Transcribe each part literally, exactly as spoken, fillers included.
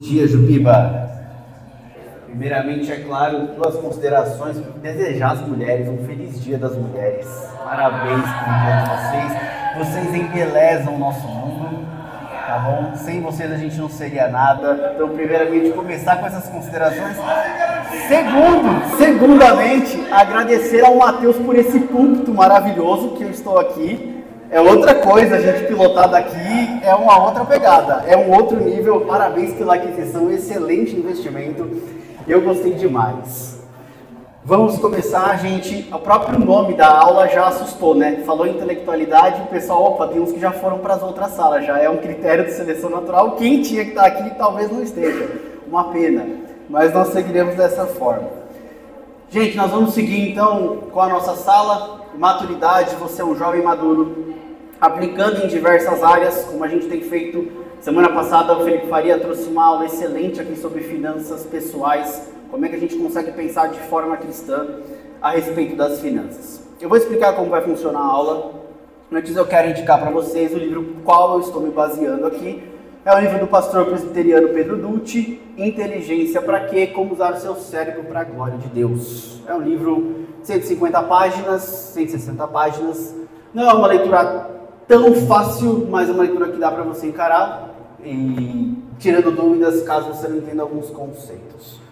Dia, Jupiba. Primeiramente, é claro, duas considerações. Desejar às mulheres um feliz Dia das Mulheres. Parabéns pelo dia de vocês. Vocês embelezam o nosso mundo, tá bom? Sem vocês a gente não seria nada. Então, primeiramente, começar com essas considerações. Segundo, segundamente, agradecer ao Matheus por esse púlpito maravilhoso que eu estou aqui. É outra coisa, a gente pilotar daqui é uma outra pegada, é um outro nível. Parabéns pela aquisição, excelente investimento, eu gostei demais. Vamos começar, gente. O próprio nome da aula já assustou, né? Falou intelectualidade, o pessoal, opa, tem uns que já foram para as outras salas, já é um critério de seleção natural. Quem tinha que estar aqui talvez não esteja, uma pena, mas nós seguiremos dessa forma. Gente, nós vamos seguir então com a nossa sala. Maturidade, você é um jovem maduro, aplicando em diversas áreas, como a gente tem feito. Semana passada o Felipe Faria trouxe uma aula excelente aqui sobre finanças pessoais, como é que a gente consegue pensar de forma cristã a respeito das finanças. Eu vou explicar como vai funcionar a aula. Antes eu quero indicar para vocês o livro qual eu estou me baseando aqui. É o livro do pastor presbiteriano Pedro Dutti, Inteligência para quê? Como usar o seu cérebro para a glória de Deus. É um livro de cento e cinquenta páginas, cento e sessenta páginas. Não é uma leitura tão fácil, mas é uma leitura que dá para você encarar e tirando dúvidas caso você não entenda alguns conceitos.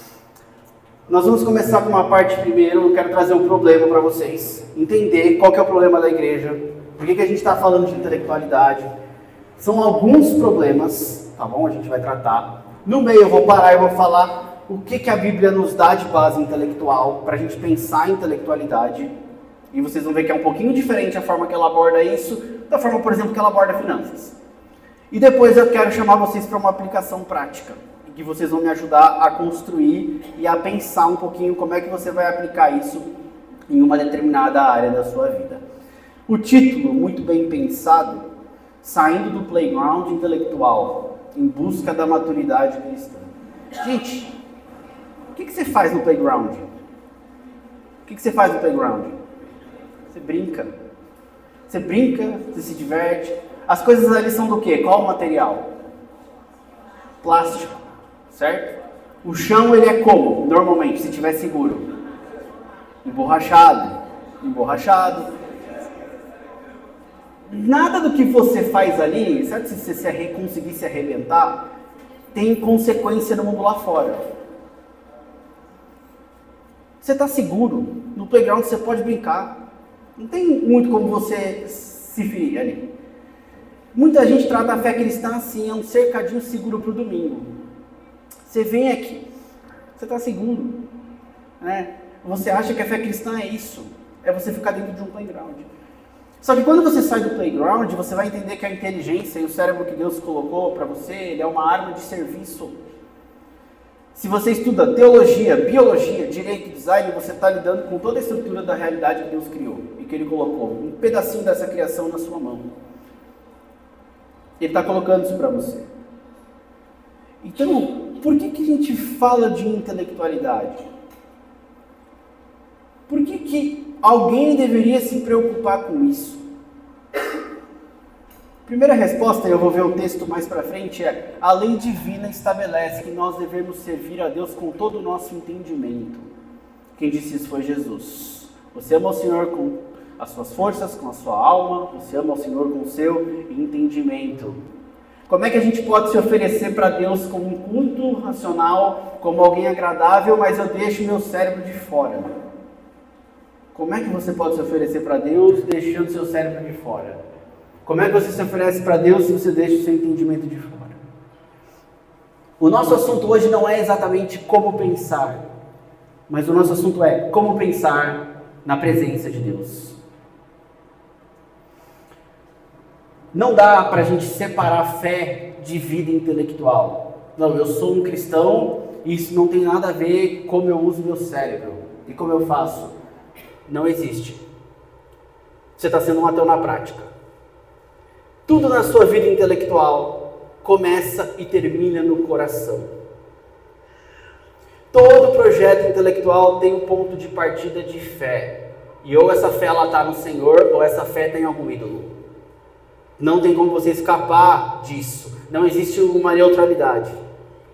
Nós vamos começar com uma parte primeiro. Eu quero trazer um problema para vocês, entender qual que é o problema da igreja, por que, que a gente está falando de intelectualidade. São alguns problemas, tá bom? A gente vai tratar. No meio eu vou parar e vou falar o que, que a Bíblia nos dá de base intelectual para a gente pensar em intelectualidade. E vocês vão ver que é um pouquinho diferente a forma que ela aborda isso, da forma, por exemplo, que ela aborda finanças. E depois eu quero chamar vocês para uma aplicação prática, em que vocês vão me ajudar a construir e a pensar um pouquinho como é que você vai aplicar isso em uma determinada área da sua vida. O título, muito bem pensado, Saindo do Playground Intelectual, em busca da maturidade cristã. Gente, o que, que você faz no playground? O que, que você faz no playground? Você brinca. Você brinca, você se diverte. As coisas ali são do quê? Qual o material? Plástico, certo? O chão ele é como? Normalmente, se tiver seguro. Emborrachado. Emborrachado. Nada do que você faz ali, certo? Se você se arre... conseguir se arrebentar, tem consequência no mundo lá fora. Você está seguro. No playground você pode brincar. Não tem muito como você se ferir ali. Muita gente trata a fé cristã assim, é um cercadinho seguro para o domingo. Você vem aqui, você está seguro, né? Você acha que a fé cristã é isso, é você ficar dentro de um playground. Só que quando você sai do playground, você vai entender que a inteligência e o cérebro que Deus colocou para você, ele é uma arma de serviço. Se você estuda teologia, biologia, direito, design, você está lidando com toda a estrutura da realidade que Deus criou e que Ele colocou. Um pedacinho dessa criação na sua mão. Ele está colocando isso para você. Então, por que, que a gente fala de intelectualidade? Por que, que alguém deveria se preocupar com isso? Primeira resposta, eu vou ver o texto mais para frente, é: a lei divina estabelece que nós devemos servir a Deus com todo o nosso entendimento. Quem disse isso foi Jesus. Você ama o Senhor com as suas forças, com a sua alma, você ama o Senhor com o seu entendimento. Como é que a gente pode se oferecer para Deus como um culto racional, como alguém agradável, mas eu deixo meu cérebro de fora? Como é que você pode se oferecer para Deus deixando seu cérebro de fora? Como é que você se oferece para Deus se você deixa o seu entendimento de fora? O nosso assunto hoje não é exatamente como pensar, mas o nosso assunto é como pensar na presença de Deus. Não dá para a gente separar fé de vida intelectual. Não, eu sou um cristão e isso não tem nada a ver com como eu uso meu cérebro e como eu faço. Não existe. Você está sendo um ateu na prática. Tudo na sua vida intelectual começa e termina no coração. Todo projeto intelectual tem um ponto de partida de fé. E ou essa fé está no Senhor, ou essa fé tem algum ídolo. Não tem como você escapar disso. Não existe uma neutralidade.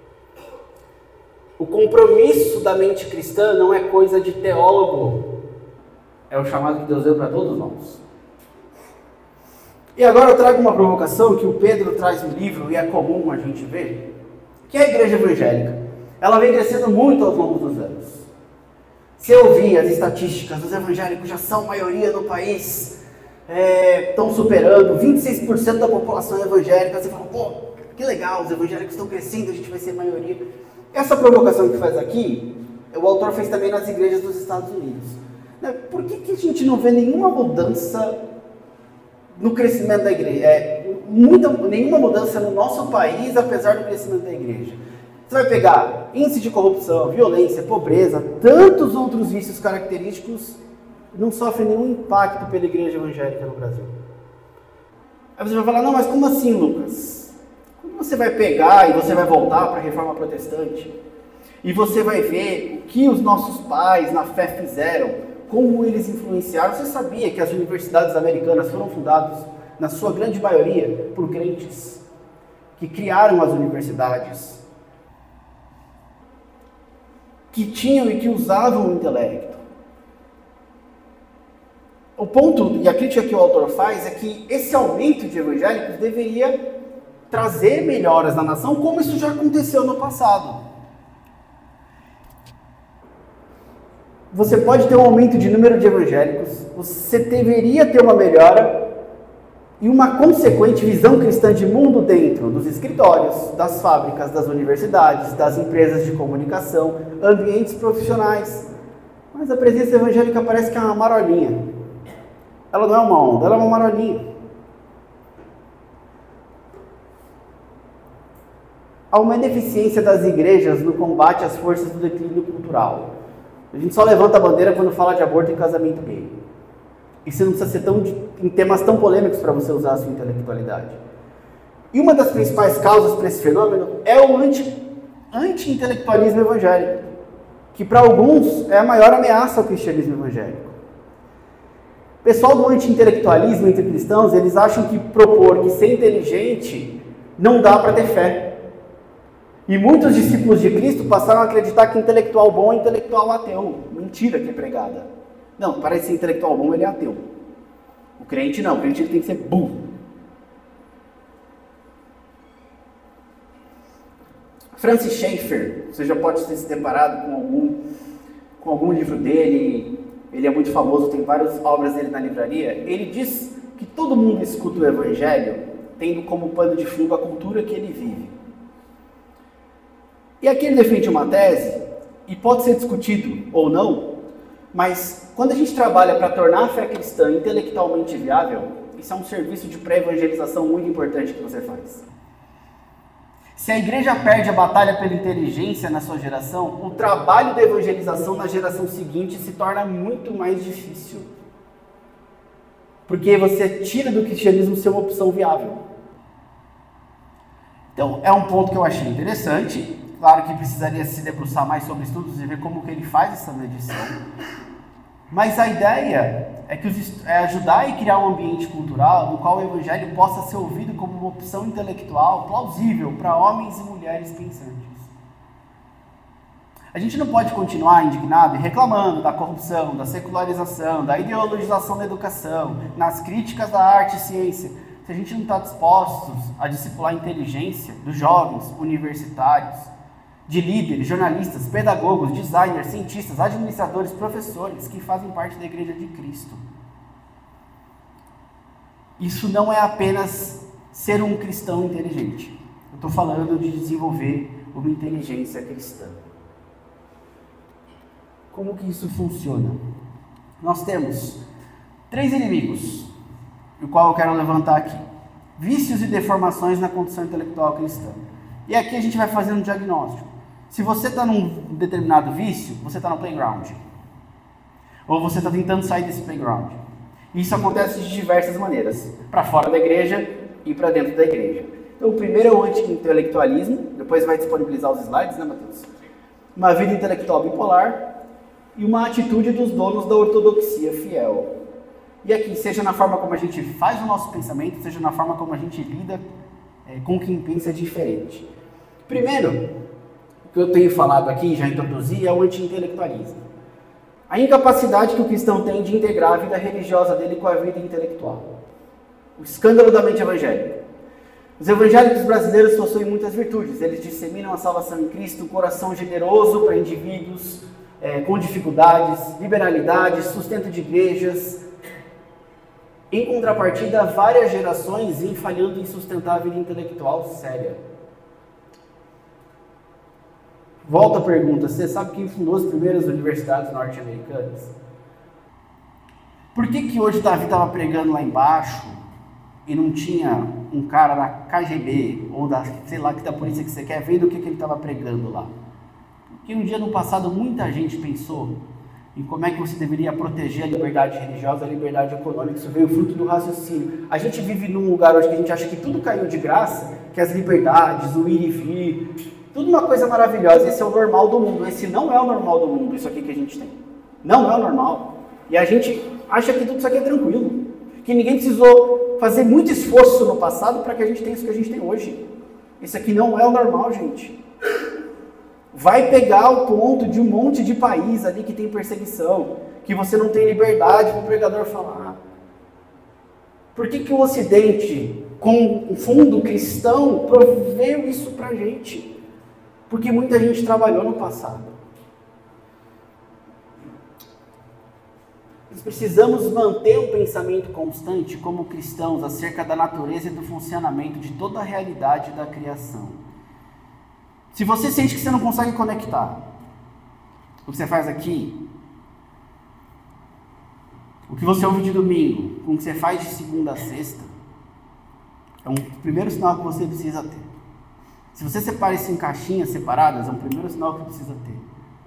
O compromisso da mente cristã não é coisa de teólogo. É o chamado que Deus deu para todos nós. E agora eu trago uma provocação que o Pedro traz no livro, e é comum a gente ver, que é a igreja evangélica. Ela vem crescendo muito ao longo dos anos. Se eu ouvir as estatísticas, os evangélicos já são maioria no país, é, estão superando vinte e seis por cento da população evangélica, você fala, pô, que legal, os evangélicos estão crescendo, a gente vai ser maioria. Essa provocação que faz aqui, o autor fez também nas igrejas dos Estados Unidos. Por que, que a gente não vê nenhuma mudança no crescimento da igreja? É, muita, nenhuma mudança no nosso país, apesar do crescimento da igreja. Você vai pegar índice de corrupção, violência, pobreza, tantos outros vícios característicos, não sofrem nenhum impacto pela igreja evangélica no Brasil. Aí você vai falar, não, mas como assim, Lucas? Como você vai pegar e você vai voltar para a reforma protestante? E você vai ver o que os nossos pais na fé fizeram, como eles influenciaram. Você sabia que as universidades americanas foram fundadas, na sua grande maioria, por crentes que criaram as universidades, que tinham e que usavam o intelecto? O ponto, e a crítica que o autor faz, é que esse aumento de evangélicos deveria trazer melhoras na nação, como isso já aconteceu no passado. Você pode ter um aumento de número de evangélicos, você deveria ter uma melhora e uma consequente visão cristã de mundo dentro dos escritórios, das fábricas, das universidades, das empresas de comunicação, ambientes profissionais. Mas a presença evangélica parece que é uma marolinha. Ela não é uma onda, ela é uma marolinha. Há uma ineficiência das igrejas no combate às forças do declínio cultural. A gente só levanta a bandeira quando fala de aborto e casamento gay. E você não precisa ser tão, em temas tão polêmicos para você usar a sua intelectualidade. E uma das principais causas para esse fenômeno é o anti, anti-intelectualismo evangélico, que para alguns é a maior ameaça ao cristianismo evangélico. O pessoal do anti-intelectualismo entre cristãos, eles acham que propor que ser inteligente não dá para ter fé. E muitos discípulos de Cristo passaram a acreditar que intelectual bom é intelectual ateu. Mentira que é pregada. Não, para ser intelectual bom ele é ateu. O crente não, o crente ele tem que ser burro. Francis Schaeffer, você já pode ter se deparado com algum, com algum livro dele, ele é muito famoso, tem várias obras dele na livraria. Ele diz que todo mundo escuta o evangelho tendo como pano de fundo a cultura que ele vive. E aqui ele defende uma tese, e pode ser discutido ou não, mas quando a gente trabalha para tornar a fé cristã intelectualmente viável, isso é um serviço de pré-evangelização muito importante que você faz. Se a igreja perde a batalha pela inteligência na sua geração, o trabalho da evangelização na geração seguinte se torna muito mais difícil. Porque você tira do cristianismo ser uma opção viável. Então, é um ponto que eu achei interessante. Claro que precisaria se debruçar mais sobre estudos e ver como que ele faz essa medição. Mas a ideia é, que os, é ajudar e criar um ambiente cultural no qual o evangelho possa ser ouvido como uma opção intelectual plausível para homens e mulheres pensantes. A gente não pode continuar indignado e reclamando da corrupção, da secularização, da ideologização da educação, nas críticas da arte e ciência, se a gente não está dispostos a discipular a inteligência dos jovens universitários, de líderes, jornalistas, pedagogos, designers, cientistas, administradores, professores que fazem parte da Igreja de Cristo. Isso não é apenas ser um cristão inteligente. Eu estou falando de desenvolver uma inteligência cristã. Como que isso funciona? Nós temos três inimigos, o qual eu quero levantar aqui. Vícios e deformações na condição intelectual cristã. E aqui a gente vai fazer um diagnóstico. Se você está num determinado vício, você está no playground. Ou você está tentando sair desse playground. Isso acontece de diversas maneiras. Para fora da igreja e para dentro da igreja. Então o primeiro é o anti-intelectualismo. Depois vai disponibilizar os slides, né, Matheus? Uma vida intelectual bipolar e uma atitude dos donos da ortodoxia fiel. E aqui, seja na forma como a gente faz o nosso pensamento, seja na forma como a gente lida é, com quem pensa diferente. Primeiro, que eu tenho falado aqui, já introduzi, é o anti-intelectualismo. A incapacidade que o cristão tem de integrar a vida religiosa dele com a vida intelectual. O escândalo da mente evangélica. Os evangélicos brasileiros possuem muitas virtudes. Eles disseminam a salvação em Cristo, um coração generoso para indivíduos é, com dificuldades, liberalidade, sustento de igrejas. Em contrapartida, várias gerações vêm falhando em sustentar a vida intelectual séria. Volta a pergunta, você sabe quem fundou as primeiras universidades norte-americanas? Por que que hoje Davi estava pregando lá embaixo e não tinha um cara da K G B ou da, sei lá, que da polícia que você quer, vendo o que que ele estava pregando lá? Porque um dia no passado muita gente pensou em como é que você deveria proteger a liberdade religiosa, a liberdade econômica. Isso veio fruto do raciocínio. A gente vive num lugar hoje que a gente acha que tudo caiu de graça, que as liberdades, o ir e vir, tudo uma coisa maravilhosa. Esse é o normal do mundo. Esse não é o normal do mundo, isso aqui que a gente tem. Não é o normal. E a gente acha que tudo isso aqui é tranquilo. Que ninguém precisou fazer muito esforço no passado para que a gente tenha isso que a gente tem hoje. Isso aqui não é o normal, gente. Vai pegar o ponto de um monte de país ali que tem perseguição, que você não tem liberdade para o pregador falar. Por que que o Ocidente, com um fundo cristão, proveu isso para a gente? Porque muita gente trabalhou no passado. Nós precisamos manter um pensamento constante como cristãos acerca da natureza e do funcionamento de toda a realidade da criação. Se você sente que você não consegue conectar o que você faz aqui, o que você ouve de domingo, com o que você faz de segunda a sexta, é um primeiro sinal que você precisa ter. Se você separa isso em caixinhas separadas, é um primeiro sinal que precisa ter.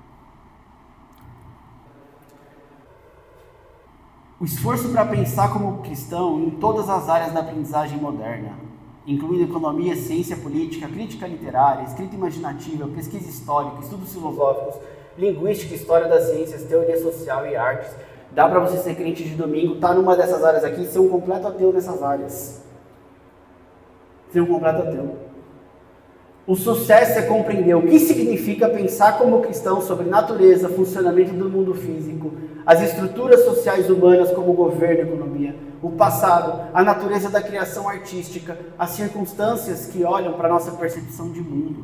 O esforço para pensar como cristão em todas as áreas da aprendizagem moderna, incluindo economia, ciência política, crítica literária, escrita imaginativa, pesquisa histórica, estudos filosóficos, linguística, história das ciências, teoria social e artes. Dá para você ser crente de domingo, estar tá numa dessas áreas aqui e ser um completo ateu nessas áreas. Ser um completo ateu. O sucesso é compreender o que significa pensar como cristão sobre natureza, funcionamento do mundo físico, as estruturas sociais humanas como governo e economia, o passado, a natureza da criação artística, as circunstâncias que olham para a nossa percepção de mundo.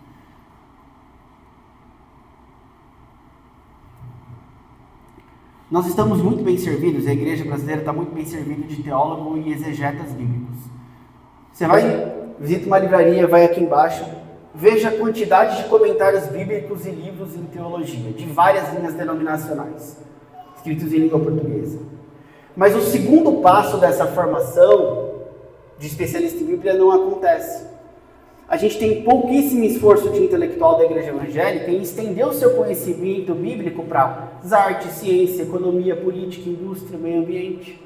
Nós estamos muito bem servidos, a igreja brasileira está muito bem servida de teólogo e exegetas bíblicos. Você vai, visita uma livraria, vai aqui embaixo, veja a quantidade de comentários bíblicos e livros em teologia, de várias linhas denominacionais, escritos em língua portuguesa. Mas o segundo passo dessa formação de especialista em Bíblia não acontece. A gente tem pouquíssimo esforço de intelectual da igreja evangélica em estender o seu conhecimento bíblico para as artes, ciência, economia, política, indústria, meio ambiente.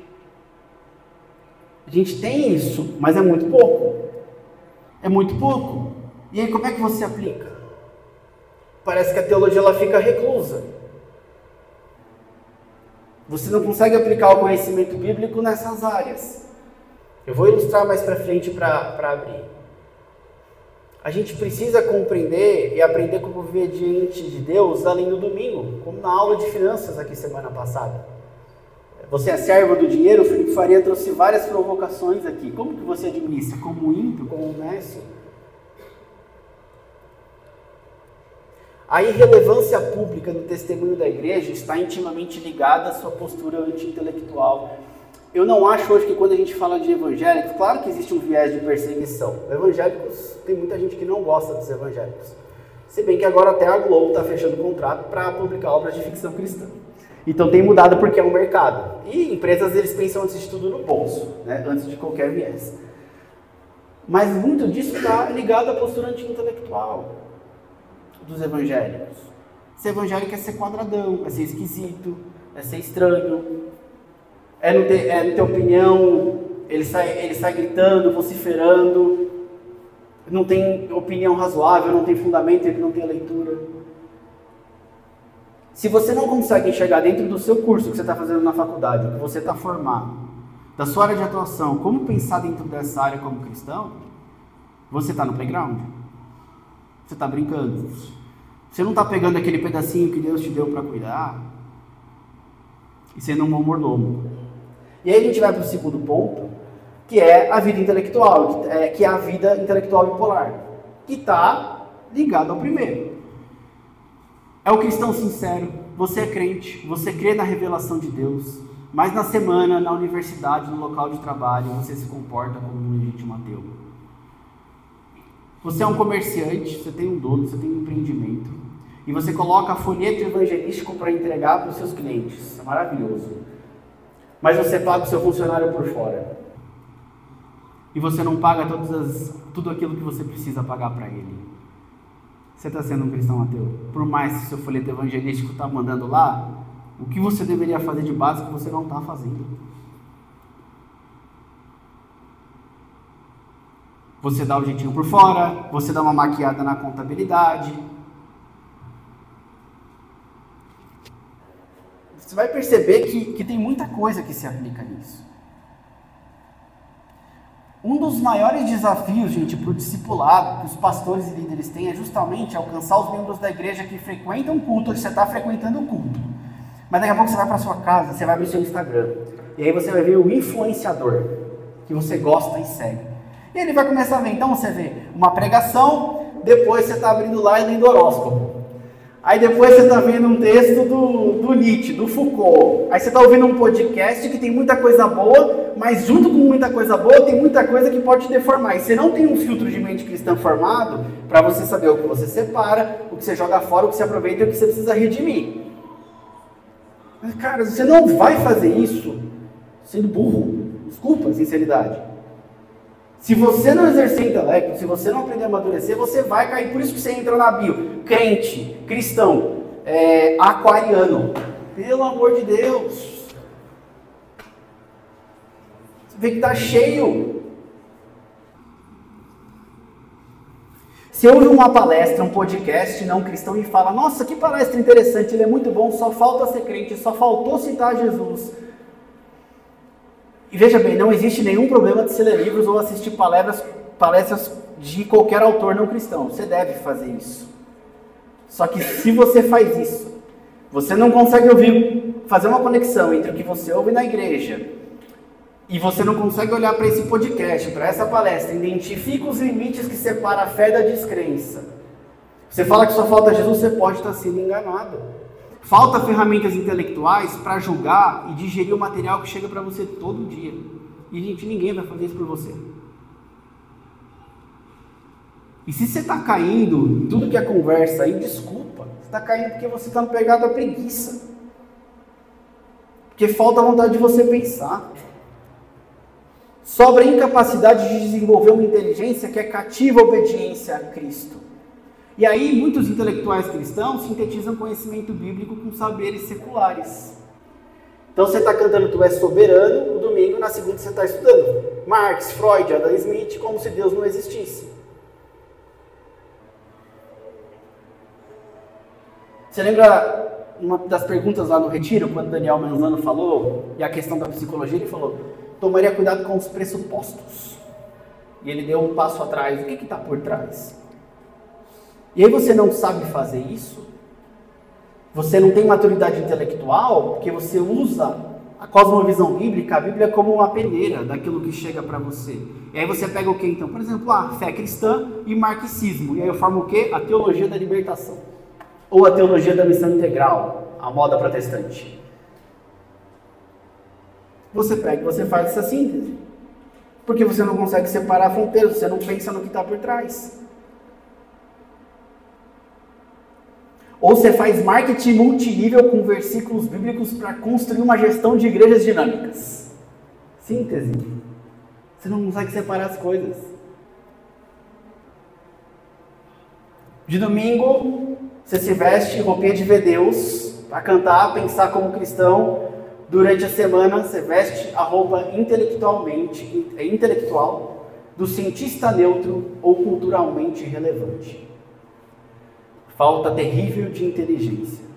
A gente tem isso, mas é muito pouco. É muito pouco. E aí como é que você aplica? Parece que a teologia ela fica reclusa. Você não consegue aplicar o conhecimento bíblico nessas áreas. Eu vou ilustrar mais para frente para abrir. A gente precisa compreender e aprender como viver diante de Deus além do domingo, como na aula de finanças aqui semana passada. Você é servo do dinheiro, o Felipe Faria trouxe várias provocações aqui. Como que você administra? Como ímpio, como nécio? A irrelevância pública do testemunho da igreja está intimamente ligada à sua postura anti-intelectual. Eu não acho hoje que quando a gente fala de evangélicos, claro que existe um viés de perseguição. Evangélicos, tem muita gente que não gosta dos evangélicos. Se bem que agora até a Globo está fechando contrato para publicar obras de ficção cristã. Então tem mudado porque é um mercado. E empresas, eles pensam antes de tudo no bolso, né? Antes de qualquer viés. Mas muito disso está ligado à postura anti-intelectual dos evangélicos. Ser evangélico é ser quadradão, é ser esquisito, é ser estranho, é não ter, é não ter opinião, ele sai, ele sai gritando, vociferando, não tem opinião razoável, não tem fundamento, ele não tem leitura. Se você não consegue enxergar dentro do seu curso que você está fazendo na faculdade, que você está formado, da sua área de atuação, como pensar dentro dessa área como cristão, você está no playground. Você está brincando. Você não está pegando aquele pedacinho que Deus te deu para cuidar e sendo um bom mordomo. E aí a gente vai para o segundo ponto, que é a vida intelectual, que é, que é a vida intelectual bipolar, que está ligado ao primeiro. É o cristão sincero, você é crente, você crê na revelação de Deus, mas na semana, na universidade, no local de trabalho, você se comporta como um legítimo ateu. Você é um comerciante, você tem um dono, você tem um empreendimento, e você coloca folheto evangelístico para entregar para os seus clientes. É maravilhoso. Mas você paga o seu funcionário por fora. E você não paga todas as, tudo aquilo que você precisa pagar para ele. Você está sendo um cristão ateu. Por mais que o seu folheto evangelístico está mandando lá, o que você deveria fazer de básico você não está fazendo. Você dá o jeitinho por fora, você dá uma maquiada na contabilidade. Você vai perceber que, que tem muita coisa que se aplica nisso. Um dos maiores desafios, gente, para o discipulado, que os pastores e líderes têm, é justamente alcançar os membros da igreja que frequentam o culto, que você está frequentando o culto. Mas daqui a pouco você vai para sua casa, você vai abrir seu Instagram, e aí você vai ver o influenciador, que você gosta e segue. E ele vai começar a ver, então você vê uma pregação, depois você está abrindo lá e lendo horóscopo. Aí depois você está vendo um texto do, do Nietzsche, do Foucault. Aí você está ouvindo um podcast que tem muita coisa boa, mas junto com muita coisa boa tem muita coisa que pode te deformar. E você não tem um filtro de mente cristã formado para você saber o que você separa, o que você joga fora, o que você aproveita e o que você precisa redimir. Mas, cara, você não vai fazer isso sendo burro. Desculpa a sinceridade. Se você não exercer intelecto, se você não aprender a amadurecer, você vai cair. Por isso que você entra na bio. Crente, cristão, é, aquariano. Pelo amor de Deus. Você vê que está cheio. Se ouve uma palestra, um podcast não cristão e fala, nossa, que palestra interessante, ele é muito bom, só falta ser crente, só faltou citar Jesus. E veja bem, não existe nenhum problema de se ler livros ou assistir palestras, palestras de qualquer autor não cristão. Você deve fazer isso. Só que se você faz isso, você não consegue ouvir, fazer uma conexão entre o que você ouve na igreja e você não consegue olhar para esse podcast, para essa palestra, identifica os limites que separam a fé da descrença. Você fala que só falta Jesus, você pode estar sendo enganado. Falta ferramentas intelectuais para julgar e digerir o material que chega para você todo dia. E, gente, ninguém vai fazer isso por você. E se você está caindo em tudo que é conversa aí, desculpa. Você está caindo porque você está no pegado da preguiça. Porque falta a vontade de você pensar. Sobra a incapacidade de desenvolver uma inteligência que é cativa a obediência a Cristo. E aí, muitos intelectuais cristãos sintetizam conhecimento bíblico com saberes seculares. Então, você está cantando Tu és soberano, no domingo, na segunda você está estudando Marx, Freud, Adam Smith, como se Deus não existisse. Você lembra uma das perguntas lá no retiro, quando Daniel Manzano falou, e a questão da psicologia, ele falou, tomaria cuidado com os pressupostos. E ele deu um passo atrás. O que está por trás? E aí você não sabe fazer isso, você não tem maturidade intelectual, porque você usa a cosmovisão bíblica, a Bíblia como uma peneira daquilo que chega para você. E aí você pega o que então? Por exemplo, a fé cristã e marxismo. E aí eu formo o quê? A teologia da libertação. Ou a teologia da missão integral, a moda protestante. Você pega e você faz essa síntese. Porque você não consegue separar fronteiras, você não pensa no que está por trás. Ou você faz marketing multinível com versículos bíblicos para construir uma gestão de igrejas dinâmicas. Síntese. Você não consegue separar as coisas. De domingo, você se veste roupinha de ver Deus para cantar, pensar como cristão. Durante a semana, você veste a roupa intelectualmente, intelectual do cientista neutro ou culturalmente relevante. Falta terrível de inteligência.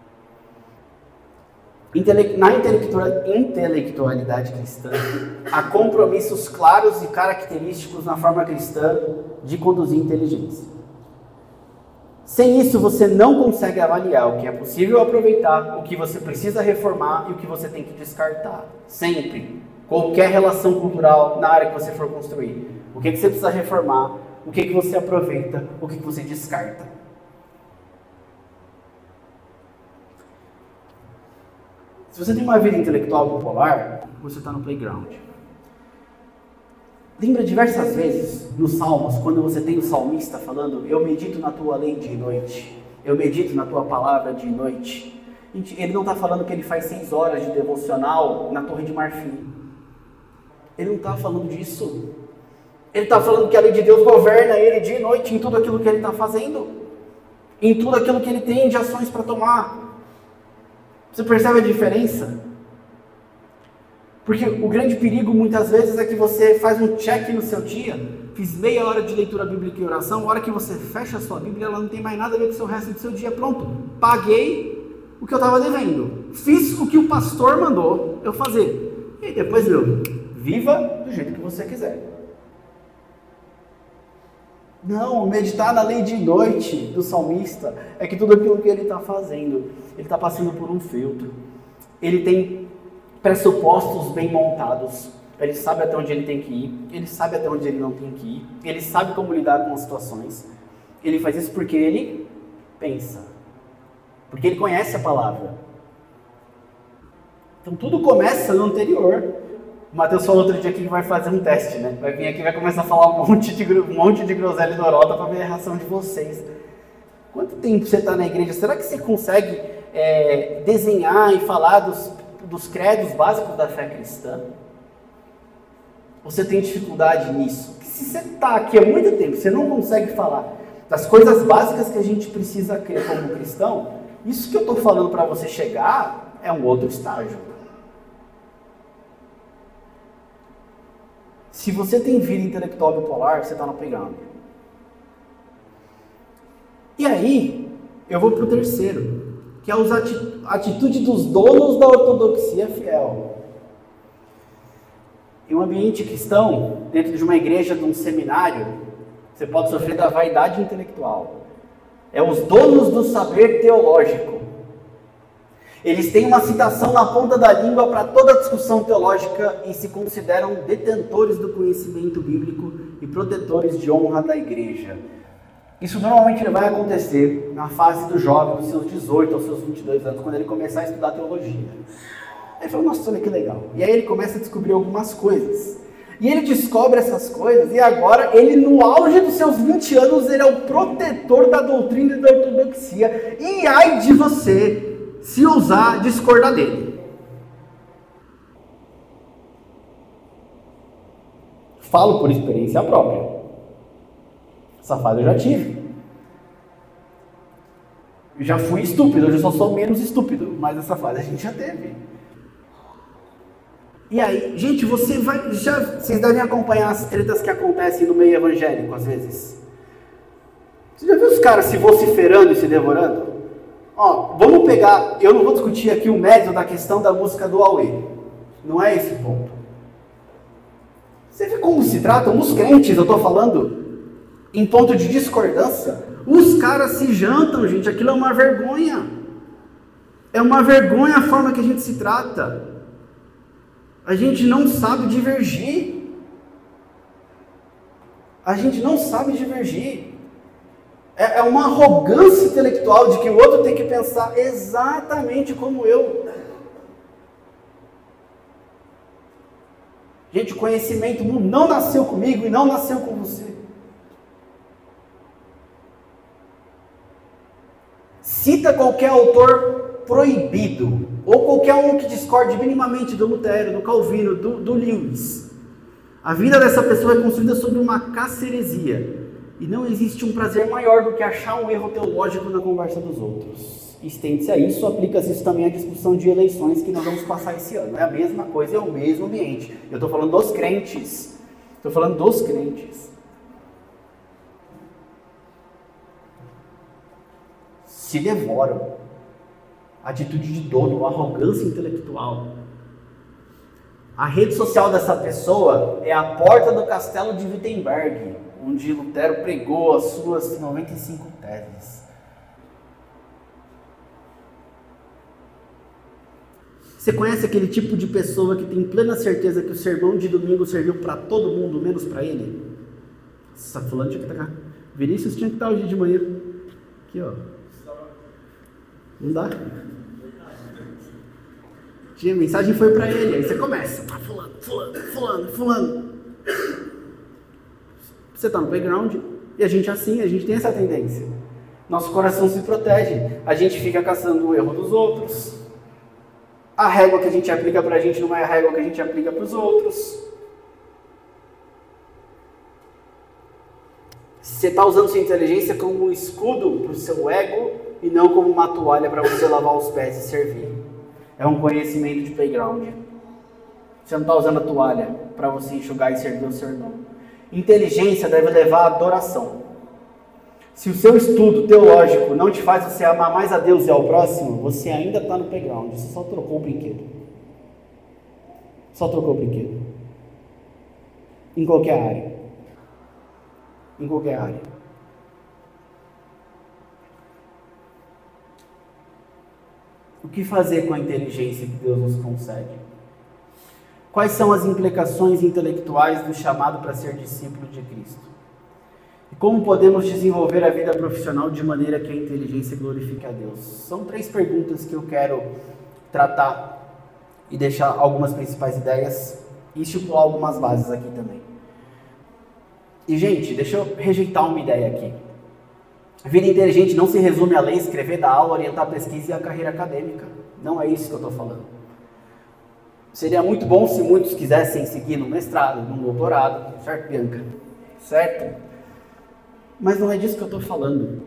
Na intelectualidade cristã, há compromissos claros e característicos na forma cristã de conduzir inteligência. Sem isso, você não consegue avaliar o que é possível aproveitar, o que você precisa reformar e o que você tem que descartar. Sempre. Qualquer relação cultural na área que você for construir. O que, que você precisa reformar, o que, que você aproveita, o que, que você descarta. Se você tem uma vida intelectual bipolar, você está no playground. Lembra diversas vezes nos Salmos, quando você tem o salmista falando: eu medito na tua lei dia e noite, eu medito na tua palavra dia e noite. Ele não está falando que ele faz seis horas de devocional na Torre de Marfim. Ele não está falando disso. Ele está falando que a lei de Deus governa ele dia e noite em tudo aquilo que ele está fazendo, em tudo aquilo que ele tem de ações para tomar. Você percebe a diferença? Porque o grande perigo muitas vezes é que você faz um check no seu dia, fiz meia hora de leitura bíblica e oração, a hora que você fecha a sua Bíblia, ela não tem mais nada a ver com o resto do seu dia. Pronto, paguei o que eu estava devendo, fiz o que o pastor mandou eu fazer. E depois, meu, viva do jeito que você quiser. Não, meditar na lei de noite do salmista é que tudo aquilo que ele está fazendo, ele está passando por um filtro. Ele tem pressupostos bem montados. Ele sabe até onde ele tem que ir, ele sabe até onde ele não tem que ir, ele sabe como lidar com as situações. Ele faz isso porque ele pensa, porque ele conhece a palavra. Então tudo começa no anterior. O Matheus falou outro dia que vai fazer um teste, né? Vai vir aqui e vai começar a falar um monte de, um monte de groselha e dorota para ver a reação de vocês. Quanto tempo você está na igreja? Será que você consegue é, desenhar e falar dos, dos credos básicos da fé cristã? Você tem dificuldade nisso? Porque se você está aqui há muito tempo, você não consegue falar das coisas básicas que a gente precisa crer como cristão, isso que eu estou falando para você chegar é um outro estágio. Se você tem vida intelectual bipolar, você está no playground. E aí, eu vou para o terceiro, que é a atitude dos donos da ortodoxia fiel. Em um ambiente cristão, dentro de uma igreja, de um seminário, você pode sofrer da vaidade intelectual. É os donos do saber teológico. Eles têm uma citação na ponta da língua para toda a discussão teológica e se consideram detentores do conhecimento bíblico e protetores de honra da igreja. Isso normalmente vai acontecer na fase do jovem, dos seus dezoito aos seus vinte e dois anos, quando ele começar a estudar teologia. Aí ele fala: nossa, olha que legal. E aí ele começa a descobrir algumas coisas. E ele descobre essas coisas e agora ele, no auge dos seus vinte anos, ele é o protetor da doutrina e da ortodoxia. E ai de você se ousar discordar dele. Falo por experiência própria. Essa fase eu já tive. Eu já fui estúpido, hoje eu só sou menos estúpido, mas essa fase a gente já teve. E aí, gente, você vai, já, vocês devem acompanhar as tretas que acontecem no meio evangélico às vezes. Você já viu os caras se vociferando e se devorando? Ó, vamos pegar, eu não vou discutir aqui o mérito da questão da música do Aue. Não é esse o ponto. Você vê como se tratam os crentes, eu estou falando, em ponto de discordância. Os caras se jantam, gente, aquilo é uma vergonha. É uma vergonha a forma que a gente se trata. A gente não sabe divergir. A gente não sabe divergir. É uma arrogância intelectual de que o outro tem que pensar exatamente como eu. Gente, o conhecimento não nasceu comigo e não nasceu com você. Cita qualquer autor proibido, ou qualquer um que discorde minimamente do Lutero, do Calvino, do, do Lewis. A vida dessa pessoa é construída sobre uma caceresia. E não existe um prazer maior do que achar um erro teológico na conversa dos outros. Estende-se a isso, aplica-se isso também à discussão de eleições que nós vamos passar esse ano. É a mesma coisa, é o mesmo ambiente. Eu estou falando dos crentes. Estou falando dos crentes. Se devoram. Atitude de dono, arrogância intelectual. A rede social dessa pessoa é a porta do castelo de Wittenberg, onde Lutero pregou as suas noventa e cinco teses. Você conhece aquele tipo de pessoa que tem plena certeza que o sermão de domingo serviu para todo mundo, menos para ele? Essa fulano tinha que estar cá. Vinícius tinha que estar hoje de manhã. Aqui, ó. Não dá? Tinha mensagem foi para ele. Aí você começa. Ah, fulano, fulano, fulano, fulano. Você está no playground e a gente é assim, a gente tem essa tendência. Nosso coração se protege. A gente fica caçando o erro dos outros. A régua que a gente aplica para a gente não é a régua que a gente aplica para os outros. Você está usando sua inteligência como um escudo para o seu ego e não como uma toalha para você lavar os pés e servir. É um conhecimento de playground. Você não está usando a toalha para você enxugar e servir o seu irmão. Inteligência deve levar à adoração. Se o seu estudo teológico não te faz você amar mais a Deus e ao próximo, você ainda está no playground, você só trocou o brinquedo. Só trocou o brinquedo. Em qualquer área. Em qualquer área. O que fazer com a inteligência que Deus nos concede? Quais são as implicações intelectuais do chamado para ser discípulo de Cristo? E como podemos desenvolver a vida profissional de maneira que a inteligência glorifique a Deus? São três perguntas que eu quero tratar e deixar algumas principais ideias e estipular algumas bases aqui também. E, gente, deixa eu rejeitar uma ideia aqui. A vida inteligente não se resume a ler, escrever, dar aula, orientar a pesquisa e a carreira acadêmica. Não é isso que eu estou falando. Seria muito bom se muitos quisessem seguir no mestrado, no doutorado, certo, Bianca? Certo? Mas não é disso que eu estou falando.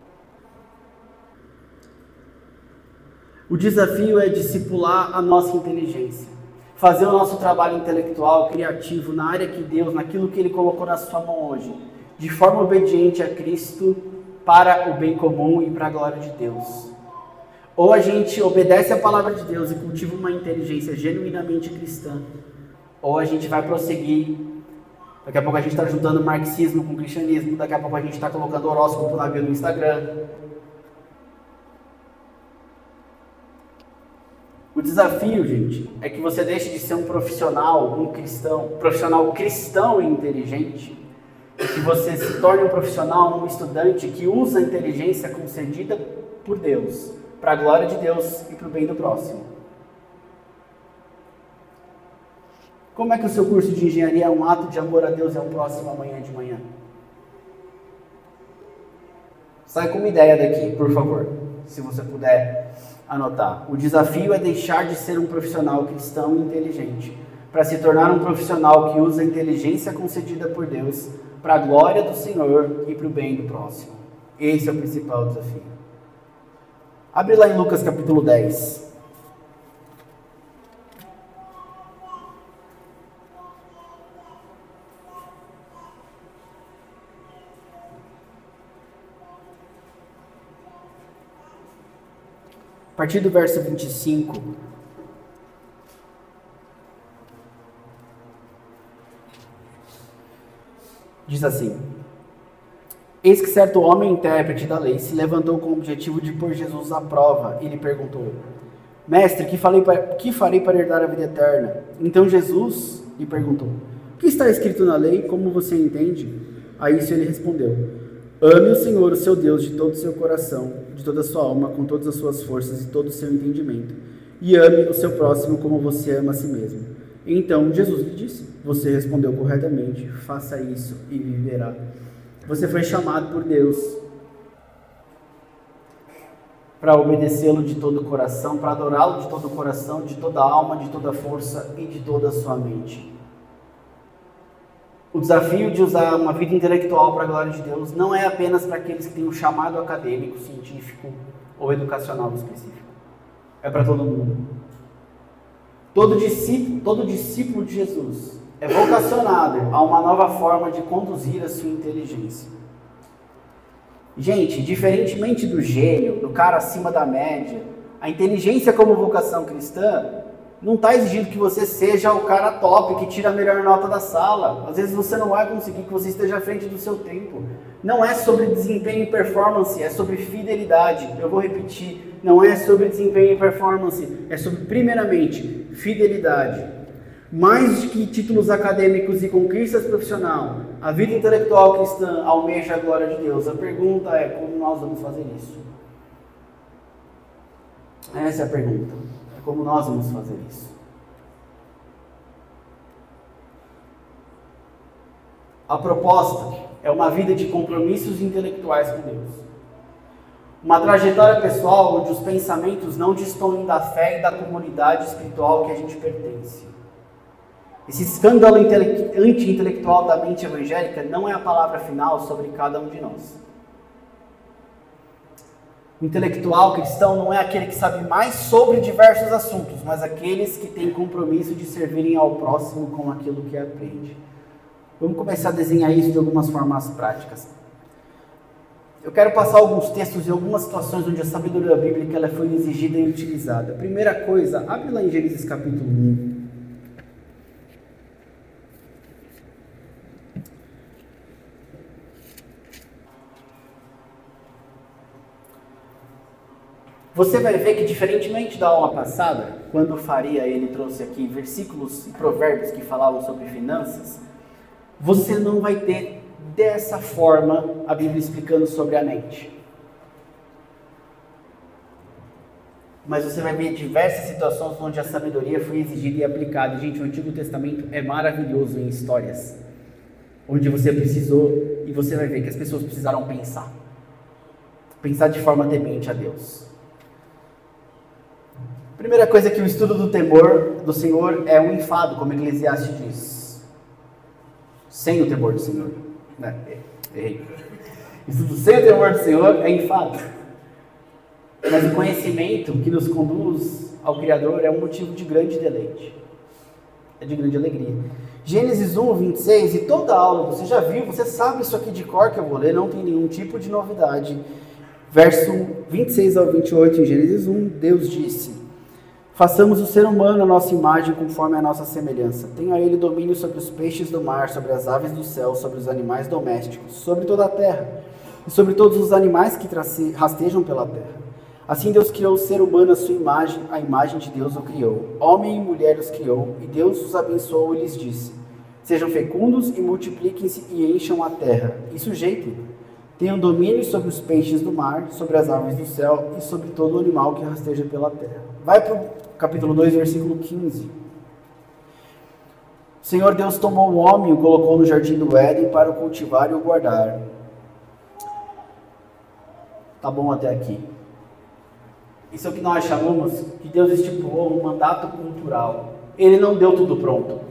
O desafio é discipular a nossa inteligência. Fazer o nosso trabalho intelectual, criativo, na área que Deus, naquilo que Ele colocou na sua mão hoje, de forma obediente a Cristo, para o bem comum e para a glória de Deus. Ou a gente obedece a palavra de Deus e cultiva uma inteligência genuinamente cristã, ou a gente vai prosseguir. Daqui a pouco a gente está juntando marxismo com cristianismo, daqui a pouco a gente está colocando horóscopo na bio do Instagram. O desafio, gente, é que você deixe de ser um profissional, um cristão, profissional cristão e inteligente, e que você se torne um profissional, um estudante que usa a inteligência concedida por Deus, para a glória de Deus e para o bem do próximo. Como é que o seu curso de engenharia é um ato de amor a Deus e ao próximo amanhã de manhã? Sai com uma ideia daqui, por favor, se você puder anotar. O desafio é deixar de ser um profissional cristão e inteligente, para se tornar um profissional que usa a inteligência concedida por Deus para a glória do Senhor e para o bem do próximo. Esse é o principal desafio. Abre lá em Lucas capítulo dez. A partir do verso vinte e cinco, diz assim: Eis que certo homem intérprete da lei se levantou com o objetivo de pôr Jesus à prova e lhe perguntou: Mestre, que, falei para, que farei para herdar a vida eterna? Então Jesus lhe perguntou: O que está escrito na lei? Como você entende? A isso ele respondeu: Ame o Senhor, o seu Deus, de todo o seu coração, de toda a sua alma, com todas as suas forças e todo o seu entendimento. E ame o seu próximo como você ama a si mesmo. Então Jesus lhe disse: Você respondeu corretamente, faça isso e viverá. Você foi chamado por Deus para obedecê-lo de todo o coração, para adorá-lo de todo o coração, de toda a alma, de toda a força e de toda a sua mente. O desafio de usar uma vida intelectual para a glória de Deus não é apenas para aqueles que têm um chamado acadêmico, científico ou educacional específico. É para todo mundo. Todo discípulo, todo discípulo de Jesus é vocacionado a uma nova forma de conduzir a sua inteligência. Gente, diferentemente do gênio, do cara acima da média, a inteligência como vocação cristã não está exigindo que você seja o cara top, que tira a melhor nota da sala. Às vezes você não vai conseguir, que você esteja à frente do seu tempo. Não é sobre desempenho e performance, é sobre fidelidade. Eu vou repetir, não é sobre desempenho e performance, é sobre, primeiramente, fidelidade. Mais do que títulos acadêmicos e conquistas profissionais, a vida intelectual cristã almeja a glória de Deus. A pergunta é, como nós vamos fazer isso? Essa é a pergunta. É como nós vamos fazer isso? A proposta é uma vida de compromissos intelectuais com Deus. Uma trajetória pessoal onde os pensamentos não distoem da fé e da comunidade espiritual que a gente pertence. Esse escândalo anti-intelectual da mente evangélica não é a palavra final sobre cada um de nós. O intelectual cristão não é aquele que sabe mais sobre diversos assuntos, mas aqueles que têm compromisso de servirem ao próximo com aquilo que aprende. Vamos começar a desenhar isso de algumas formas práticas. Eu quero passar alguns textos e algumas situações onde a sabedoria bíblica ela foi exigida e utilizada. Primeira coisa, abre lá em Gênesis capítulo um. Você vai ver que, diferentemente da aula passada, quando o Faria ele trouxe aqui versículos e provérbios que falavam sobre finanças, você não vai ter dessa forma a Bíblia explicando sobre a mente. Mas você vai ver diversas situações onde a sabedoria foi exigida e aplicada. Gente, o Antigo Testamento é maravilhoso em histórias, onde você precisou, e você vai ver que as pessoas precisaram pensar. Pensar de forma temente a Deus. Primeira coisa que o estudo do temor do Senhor é um enfado, como Eclesiastes diz. Sem o temor do Senhor. Né? Errei. Estudo sem o temor do Senhor é enfado. Mas o conhecimento que nos conduz ao Criador é um motivo de grande deleite. É de grande alegria. Gênesis um, vinte e seis, e toda a aula, você já viu, você sabe isso aqui de cor que eu vou ler, não tem nenhum tipo de novidade. Verso vinte e seis ao vinte e oito, em Gênesis um, Deus disse: façamos o ser humano a nossa imagem conforme a nossa semelhança. Tenha ele domínio sobre os peixes do mar, sobre as aves do céu, sobre os animais domésticos, sobre toda a terra, e sobre todos os animais que rastejam pela terra. Assim Deus criou o ser humano à sua imagem, a imagem de Deus o criou. Homem e mulher os criou, e Deus os abençoou e lhes disse: sejam fecundos e multipliquem-se e encham a terra, e sujeitem. Tenham domínio sobre os peixes do mar, sobre as aves do céu, e sobre todo o animal que rasteja pela terra. Vai para o capítulo dois, versículo quinze. O Senhor Deus tomou o homem e o colocou no jardim do Éden para o cultivar e o guardar. Tá bom até aqui. Isso é o que nós chamamos que Deus estipulou um mandato cultural. Ele não deu tudo pronto.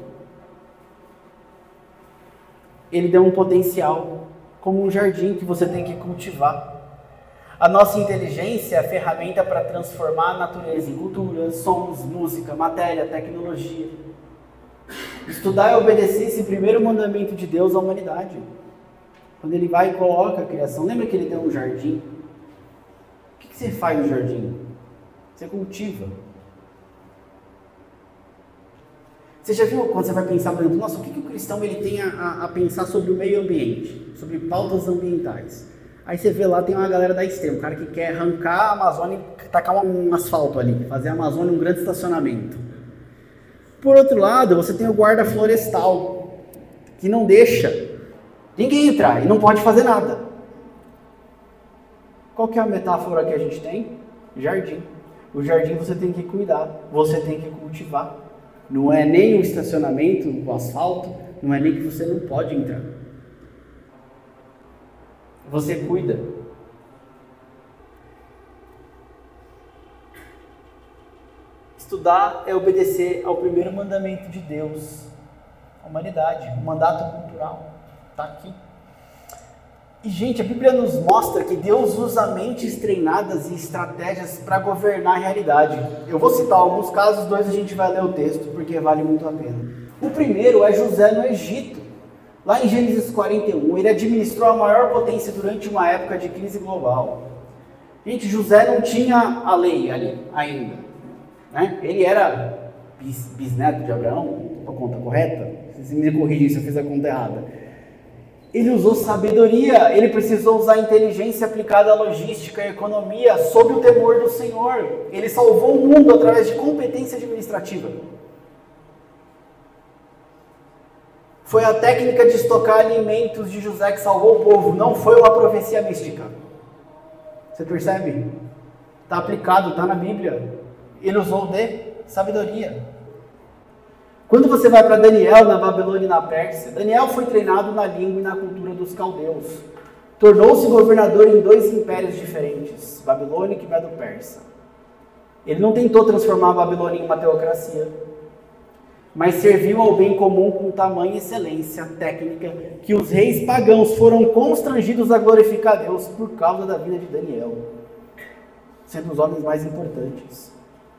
Ele deu um potencial, como um jardim que você tem que cultivar. A nossa inteligência é a ferramenta para transformar a natureza em cultura, sons, música, matéria, tecnologia. Estudar e obedecer esse primeiro mandamento de Deus à humanidade. Quando ele vai e coloca a criação, lembra que ele deu um jardim? O que você faz no jardim? Você cultiva. Você já viu quando você vai pensar, por exemplo, nossa, o que, que o cristão ele tem a, a pensar sobre o meio ambiente, sobre pautas ambientais? Aí você vê lá, tem uma galera da extrema, o cara que quer arrancar a Amazônia e tacar um asfalto ali, fazer a Amazônia um grande estacionamento. Por outro lado, você tem o guarda florestal, que não deixa ninguém entrar e não pode fazer nada. Qual que é a metáfora que a gente tem? Jardim. O jardim você tem que cuidar, você tem que cultivar. Não é nem o estacionamento, o asfalto, não é nem que você não pode entrar. Você cuida. Estudar é obedecer ao primeiro mandamento de Deus, a humanidade, o mandato cultural. Está aqui. E, gente, a Bíblia nos mostra que Deus usa mentes treinadas e estratégias para governar a realidade. Eu vou citar alguns casos, dois a gente vai ler o texto, porque vale muito a pena. O primeiro é José no Egito. Lá em Gênesis quarenta e um, ele administrou a maior potência durante uma época de crise global. Gente, José não tinha a lei ali ainda. Né? Ele era bis, bisneto de Abraão, a conta correta? Vocês me corrigem se eu fiz a conta errada. Ele usou sabedoria, ele precisou usar inteligência aplicada à logística e economia sob o temor do Senhor. Ele salvou o mundo através de competência administrativa. Foi a técnica de estocar alimentos de José que salvou o povo, não foi uma profecia mística. Você percebe? Está aplicado, está na Bíblia. Ele usou de sabedoria. Quando você vai para Daniel, na Babilônia e na Pérsia, Daniel foi treinado na língua e na cultura dos caldeus. Tornou-se governador em dois impérios diferentes, babilônico e medo-persa. Ele não tentou transformar a Babilônia em uma teocracia, mas serviu ao bem comum com tamanha excelência técnica que os reis pagãos foram constrangidos a glorificar Deus por causa da vida de Daniel, sendo os homens mais importantes.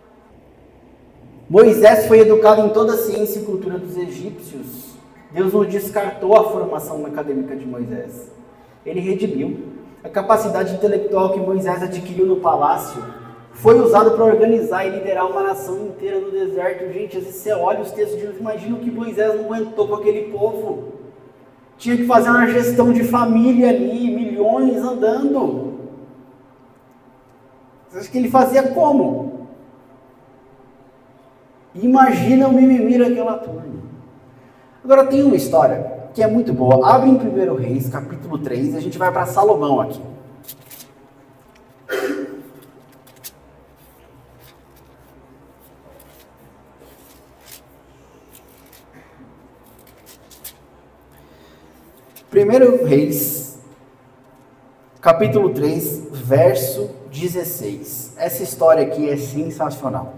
Moisés foi educado em toda a ciência e cultura dos egípcios. Deus não descartou a formação acadêmica de Moisés. Ele redimiu. A capacidade intelectual que Moisés adquiriu no palácio foi usado para organizar e liderar uma nação inteira no deserto. Gente, às vezes você olha os textos de Deus, imagina que Moisés não aguentou com aquele povo. Tinha que fazer uma gestão de família ali, milhões andando. Você acha que ele fazia como? Imagina o mimimi daquela turma. Agora tem uma história que é muito boa. Abre em primeiro Reis, capítulo três, e a gente vai para Salomão aqui. primeiro Reis, capítulo três, verso dezesseis. Essa história aqui é sensacional.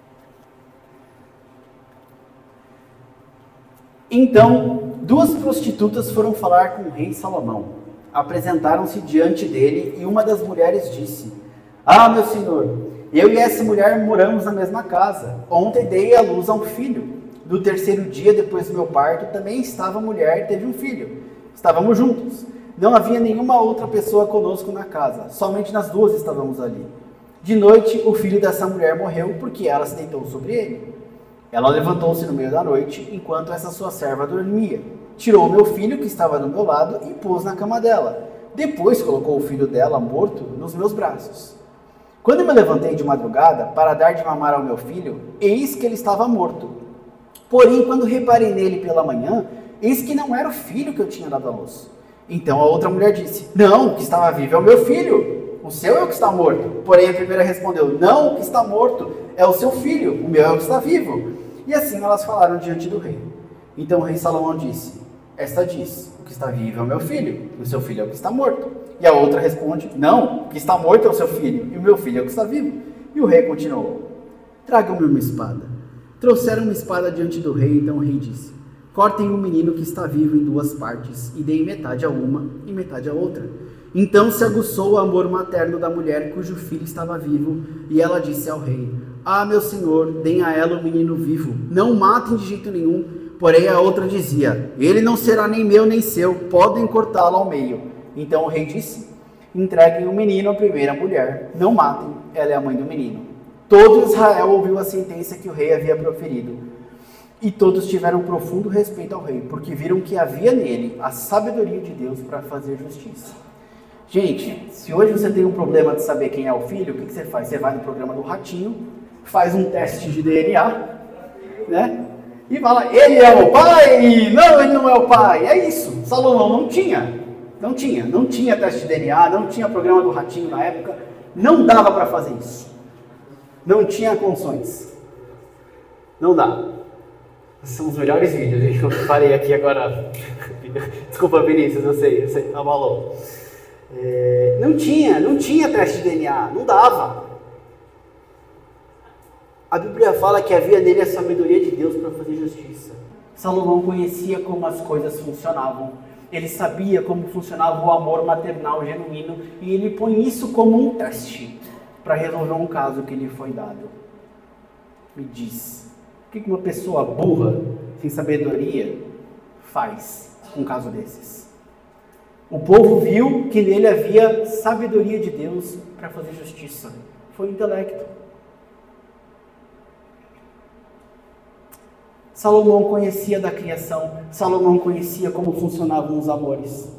Então, duas prostitutas foram falar com o rei Salomão. Apresentaram-se diante dele e uma das mulheres disse: Ah, meu senhor, eu e essa mulher moramos na mesma casa. Ontem dei à luz a um filho. No terceiro dia depois do meu parto, também estava a mulher e teve um filho. Estávamos juntos. Não havia nenhuma outra pessoa conosco na casa. Somente nós duas estávamos ali. De noite, o filho dessa mulher morreu porque ela se deitou sobre ele. Ela levantou-se no meio da noite, enquanto essa sua serva dormia. Tirou o meu filho, que estava do meu lado, e pôs na cama dela. Depois colocou o filho dela, morto, nos meus braços. Quando eu me levantei de madrugada, para dar de mamar ao meu filho, eis que ele estava morto. Porém, quando reparei nele pela manhã, eis que não era o filho que eu tinha dado à luz. Então a outra mulher disse: Não, o que estava vivo é o meu filho. O seu é o que está morto. Porém a primeira respondeu: Não, o que está morto é o seu filho. O meu é o que está vivo. E assim elas falaram diante do rei. Então o rei Salomão disse: Esta diz: O que está vivo é o meu filho. E o seu filho é o que está morto. E a outra responde: Não, o que está morto é o seu filho. E o meu filho é o que está vivo. E o rei continuou: Tragam-me uma espada. Trouxeram uma espada diante do rei. Então o rei disse: Cortem o menino que está vivo em duas partes, e deem metade a uma e metade a outra. Então se aguçou o amor materno da mulher cujo filho estava vivo, e ela disse ao rei: Ah, meu senhor, deem a ela o menino vivo, não matem de jeito nenhum. Porém a outra dizia: Ele não será nem meu nem seu, podem cortá-lo ao meio. Então o rei disse: Entreguem o menino à primeira mulher, não matem, ela é a mãe do menino. Todo Israel ouviu a sentença que o rei havia proferido. E todos tiveram profundo respeito ao rei, porque viram que havia nele a sabedoria de Deus para fazer justiça. Gente, se hoje você tem um problema de saber quem é o filho, o que, que você faz? Você vai no programa do Ratinho, faz um teste de D N A, né? E fala: ele é o pai? Não, ele não é o pai. É isso. Salomão não tinha. Não tinha. Não tinha teste de D N A, não tinha programa do Ratinho na época. Não dava para fazer isso. Não tinha condições. Não dá. São os melhores vídeos, gente, que eu falei aqui agora. Desculpa, Vinícius, eu sei, eu sei, abalou. É, não tinha, não tinha teste de D N A, não dava. A Bíblia fala que havia nele a sabedoria de Deus para fazer justiça. Salomão conhecia como as coisas funcionavam. Ele sabia como funcionava o amor maternal genuíno e ele põe isso como um teste para resolver um caso que lhe foi dado. Me diz, o que uma pessoa burra, sem sabedoria, faz com um caso desses? O povo viu que nele havia sabedoria de Deus para fazer justiça. Foi o intelecto. Salomão conhecia da criação, Salomão conhecia como funcionavam os amores.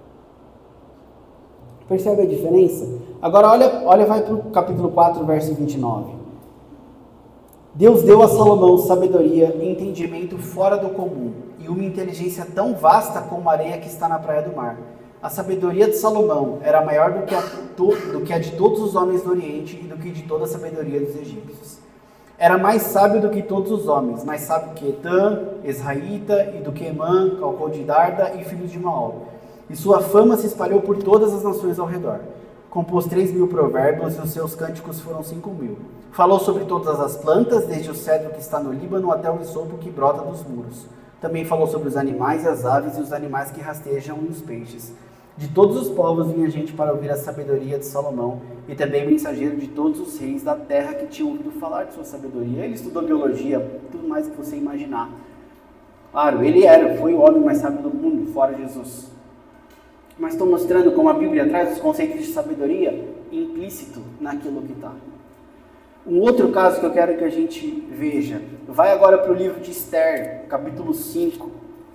Percebe a diferença? Agora olha, olha vai para o capítulo quatro, verso vinte e nove. Deus deu a Salomão sabedoria e entendimento fora do comum, e uma inteligência tão vasta como a areia que está na praia do mar. A sabedoria de Salomão era maior do que, a to, do que a de todos os homens do Oriente e do que de toda a sabedoria dos egípcios. Era mais sábio do que todos os homens, mais sábio que Etã, Esraíta, e do que Emã, Calcol de Darda e filhos de Maol. E sua fama se espalhou por todas as nações ao redor. Compôs três mil provérbios e os seus cânticos foram cinco mil. Falou sobre todas as plantas, desde o cedro que está no Líbano até o isopo que brota dos muros. Também falou sobre os animais e as aves e os animais que rastejam e os peixes. De todos os povos vinha gente para ouvir a sabedoria de Salomão, e também mensageiro de todos os reis da terra que tinham ouvido falar de sua sabedoria. Ele estudou biologia, tudo mais que você imaginar. Claro, ele era, foi o homem mais sábio do mundo, fora Jesus. Mas estou mostrando como a Bíblia traz os conceitos de sabedoria implícito naquilo que está. Um outro caso que eu quero que a gente veja, vai agora para o livro de Esther, capítulo cinco.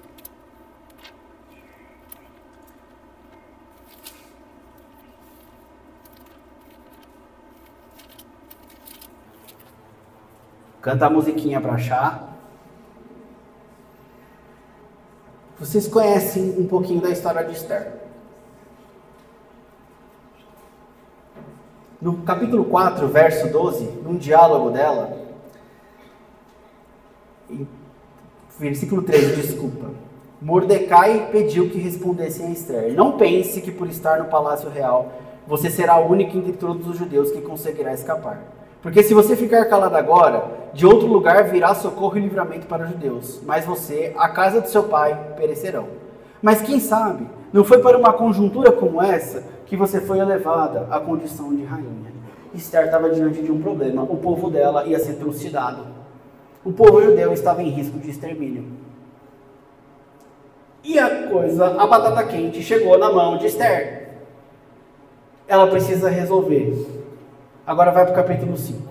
Canta a musiquinha para achar. Vocês conhecem um pouquinho da história de Esther. No capítulo quatro, verso doze, num diálogo dela, versículo treze, desculpa. Mordecai pediu que respondessem a Esther: não pense que por estar no palácio real, você será a única entre todos os judeus que conseguirá escapar. Porque se você ficar calado agora, de outro lugar virá socorro e livramento para os judeus, mas você, a casa do seu pai, perecerão. Mas quem sabe, não foi para uma conjuntura como essa que você foi elevada à condição de rainha. Esther estava diante de um problema. O povo dela ia ser trucidado. O povo judeu estava em risco de extermínio. E a coisa, a batata quente, chegou na mão de Esther. Ela precisa resolver. Agora vai para o capítulo cinco.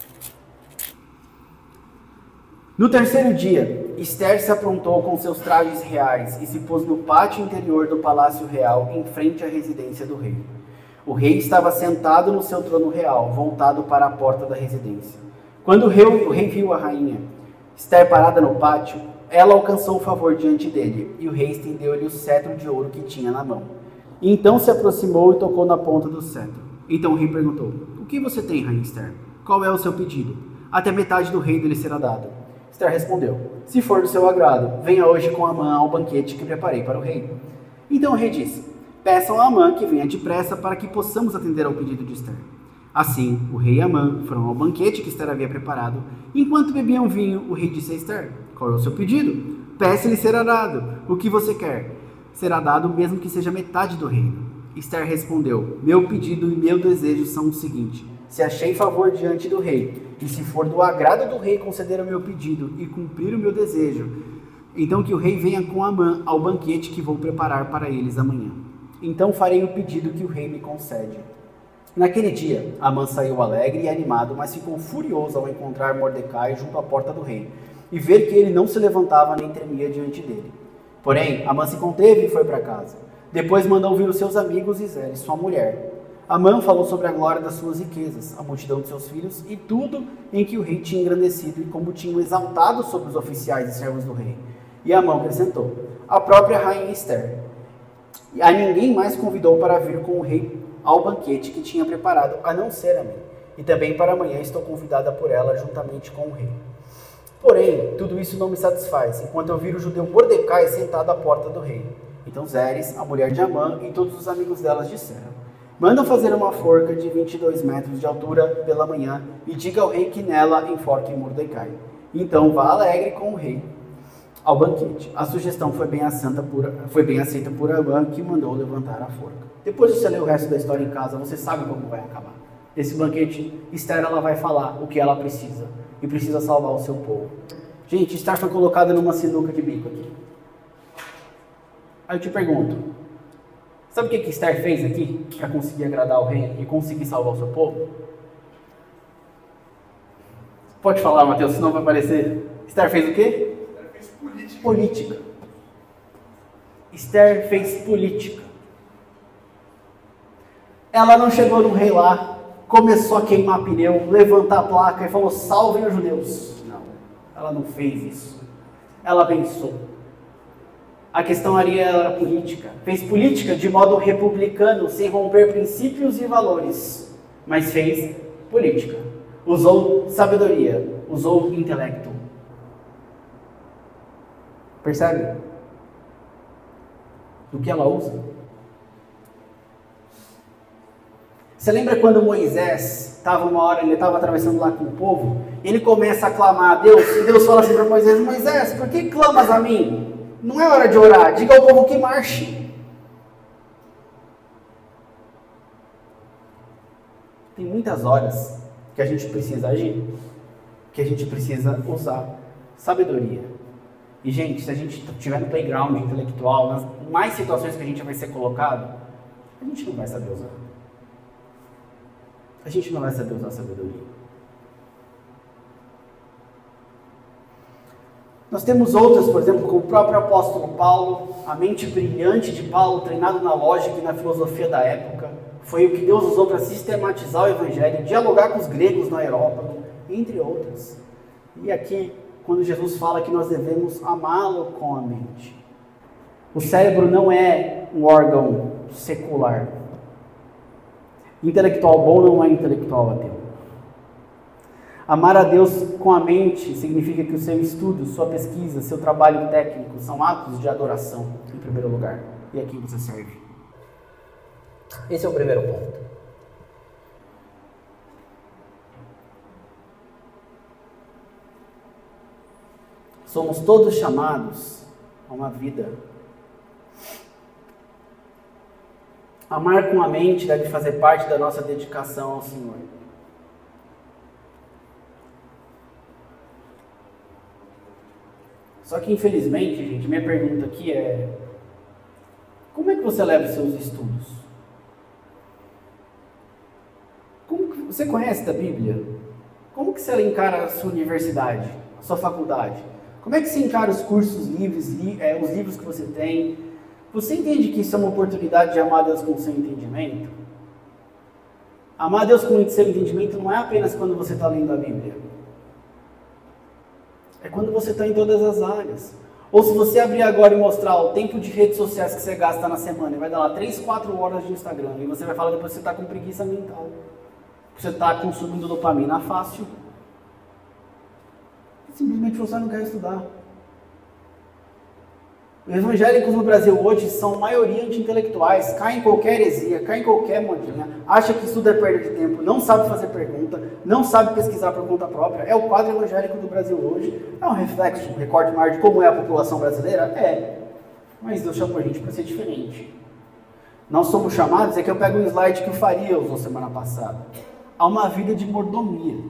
No terceiro dia, Esther se aprontou com seus trajes reais e se pôs no pátio interior do palácio real, em frente à residência do rei. O rei estava sentado no seu trono real, voltado para a porta da residência. Quando o rei, o rei viu a rainha Esther parada no pátio, ela alcançou o favor diante dele, e o rei estendeu-lhe o cetro de ouro que tinha na mão. E então se aproximou e tocou na ponta do cetro. Então o rei perguntou: o que você tem, rainha Esther? Qual é o seu pedido? Até metade do reino lhe será dado. Esther respondeu: se for do seu agrado, venha hoje com Amã ao banquete que preparei para o rei. Então o rei disse: peçam a Amã que venha depressa para que possamos atender ao pedido de Esther. Assim, o rei e Amã foram ao banquete que Esther havia preparado. Enquanto bebiam vinho, o rei disse a Esther: qual é o seu pedido? Peça-lhe será dado. O que você quer? Será dado mesmo que seja metade do reino. Esther respondeu: meu pedido e meu desejo são o seguinte: se achei favor diante do rei, e se for do agrado do rei conceder o meu pedido e cumprir o meu desejo, então que o rei venha com Amã ao banquete que vou preparar para eles amanhã. Então farei o pedido que o rei me concede. Naquele dia, Amã saiu alegre e animado, mas ficou furioso ao encontrar Mordecai junto à porta do rei, e ver que ele não se levantava nem tremia diante dele. Porém, Amã se conteve e foi para casa. Depois mandou vir os seus amigos e Zeres, sua mulher. Amã falou sobre a glória das suas riquezas, a multidão de seus filhos e tudo em que o rei tinha engrandecido e como tinham exaltado sobre os oficiais e servos do rei. E Amã acrescentou: a própria rainha Esther. E a ninguém mais convidou para vir com o rei ao banquete que tinha preparado, a não ser a mim. E também para amanhã estou convidada por ela juntamente com o rei. Porém, tudo isso não me satisfaz, enquanto eu vir o judeu Mordecai sentado à porta do rei. Então Zeres, a mulher de Amã, e todos os amigos delas disseram: manda fazer uma forca de vinte e dois metros de altura pela manhã e diga ao rei que nela enforque Mordecai. Então vá alegre com o rei ao banquete. A sugestão foi bem, por, foi bem aceita por Amã, que mandou levantar a forca. Depois de você ler o resto da história em casa, você sabe como vai acabar. Nesse banquete, Esther ela vai falar o que ela precisa, e precisa salvar o seu povo. Gente, Esther foi colocada numa sinuca de bico aqui. Aí eu te pergunto, sabe o que que Esther fez aqui para conseguir agradar o rei e conseguir salvar o seu povo? Pode falar, Mateus, senão vai aparecer. Esther fez o quê? política. Esther fez política. Ela não chegou no rei lá, começou a queimar pneu, levantar a placa e falou, salvem os judeus. Não, ela não fez isso. Ela pensou. A questão ali era política. Fez política de modo republicano, sem romper princípios e valores. Mas fez política. Usou sabedoria, usou intelecto. Percebe? Do que ela usa? Você lembra quando Moisés estava uma hora, ele estava atravessando lá com o povo, ele começa a clamar a Deus, e Deus fala assim para Moisés, Moisés, por que clamas a mim? Não é hora de orar, diga ao povo que marche. Tem muitas horas que a gente precisa agir, que a gente precisa usar sabedoria. E gente, se a gente estiver no playground intelectual, nas mais situações que a gente vai ser colocado, a gente não vai saber usar. A gente não vai saber usar sabedoria. Nós temos outras, por exemplo, como o próprio apóstolo Paulo, a mente brilhante de Paulo, treinado na lógica e na filosofia da época, foi o que Deus usou para sistematizar o evangelho, dialogar com os gregos no Areópago, entre outras. E aqui, quando Jesus fala que nós devemos amá-lo com a mente. O cérebro não é um órgão secular. Intelectual bom não é intelectual ateu. Amar a Deus com a mente significa que o seu estudo, sua pesquisa, seu trabalho técnico são atos de adoração, em primeiro lugar. E a quem você serve. Esse é o primeiro ponto. Somos todos chamados a uma vida. Amar com a mente deve fazer parte da nossa dedicação ao Senhor. Só que, infelizmente, gente, minha pergunta aqui é: como é que você leva os seus estudos? Como que, você conhece da Bíblia? Como que você encara a sua universidade, a sua faculdade? Como é que você encara os cursos livres, li, é, os livros que você tem? Você entende que isso é uma oportunidade de amar a Deus com o seu entendimento? Amar a Deus com o seu entendimento não é apenas quando você está lendo a Bíblia. É quando você está em todas as áreas. Ou se você abrir agora e mostrar o tempo de redes sociais que você gasta na semana, vai dar lá três, quatro horas de Instagram, e você vai falar depois que você está com preguiça mental. Você está consumindo dopamina fácil. Simplesmente você não quer estudar. Os evangélicos no Brasil hoje são maioria anti-intelectuais, caem em qualquer heresia, caem em qualquer modinha, acha que estudo é perda de tempo, não sabe fazer pergunta, não sabe pesquisar por conta própria. É o quadro evangélico do Brasil hoje. É um reflexo, um recorte maior de como é a população brasileira? É. Mas Deus chamou a gente para ser diferente. Nós somos chamados, é que eu pego um slide que o Faria usou semana passada, a uma vida de mordomia.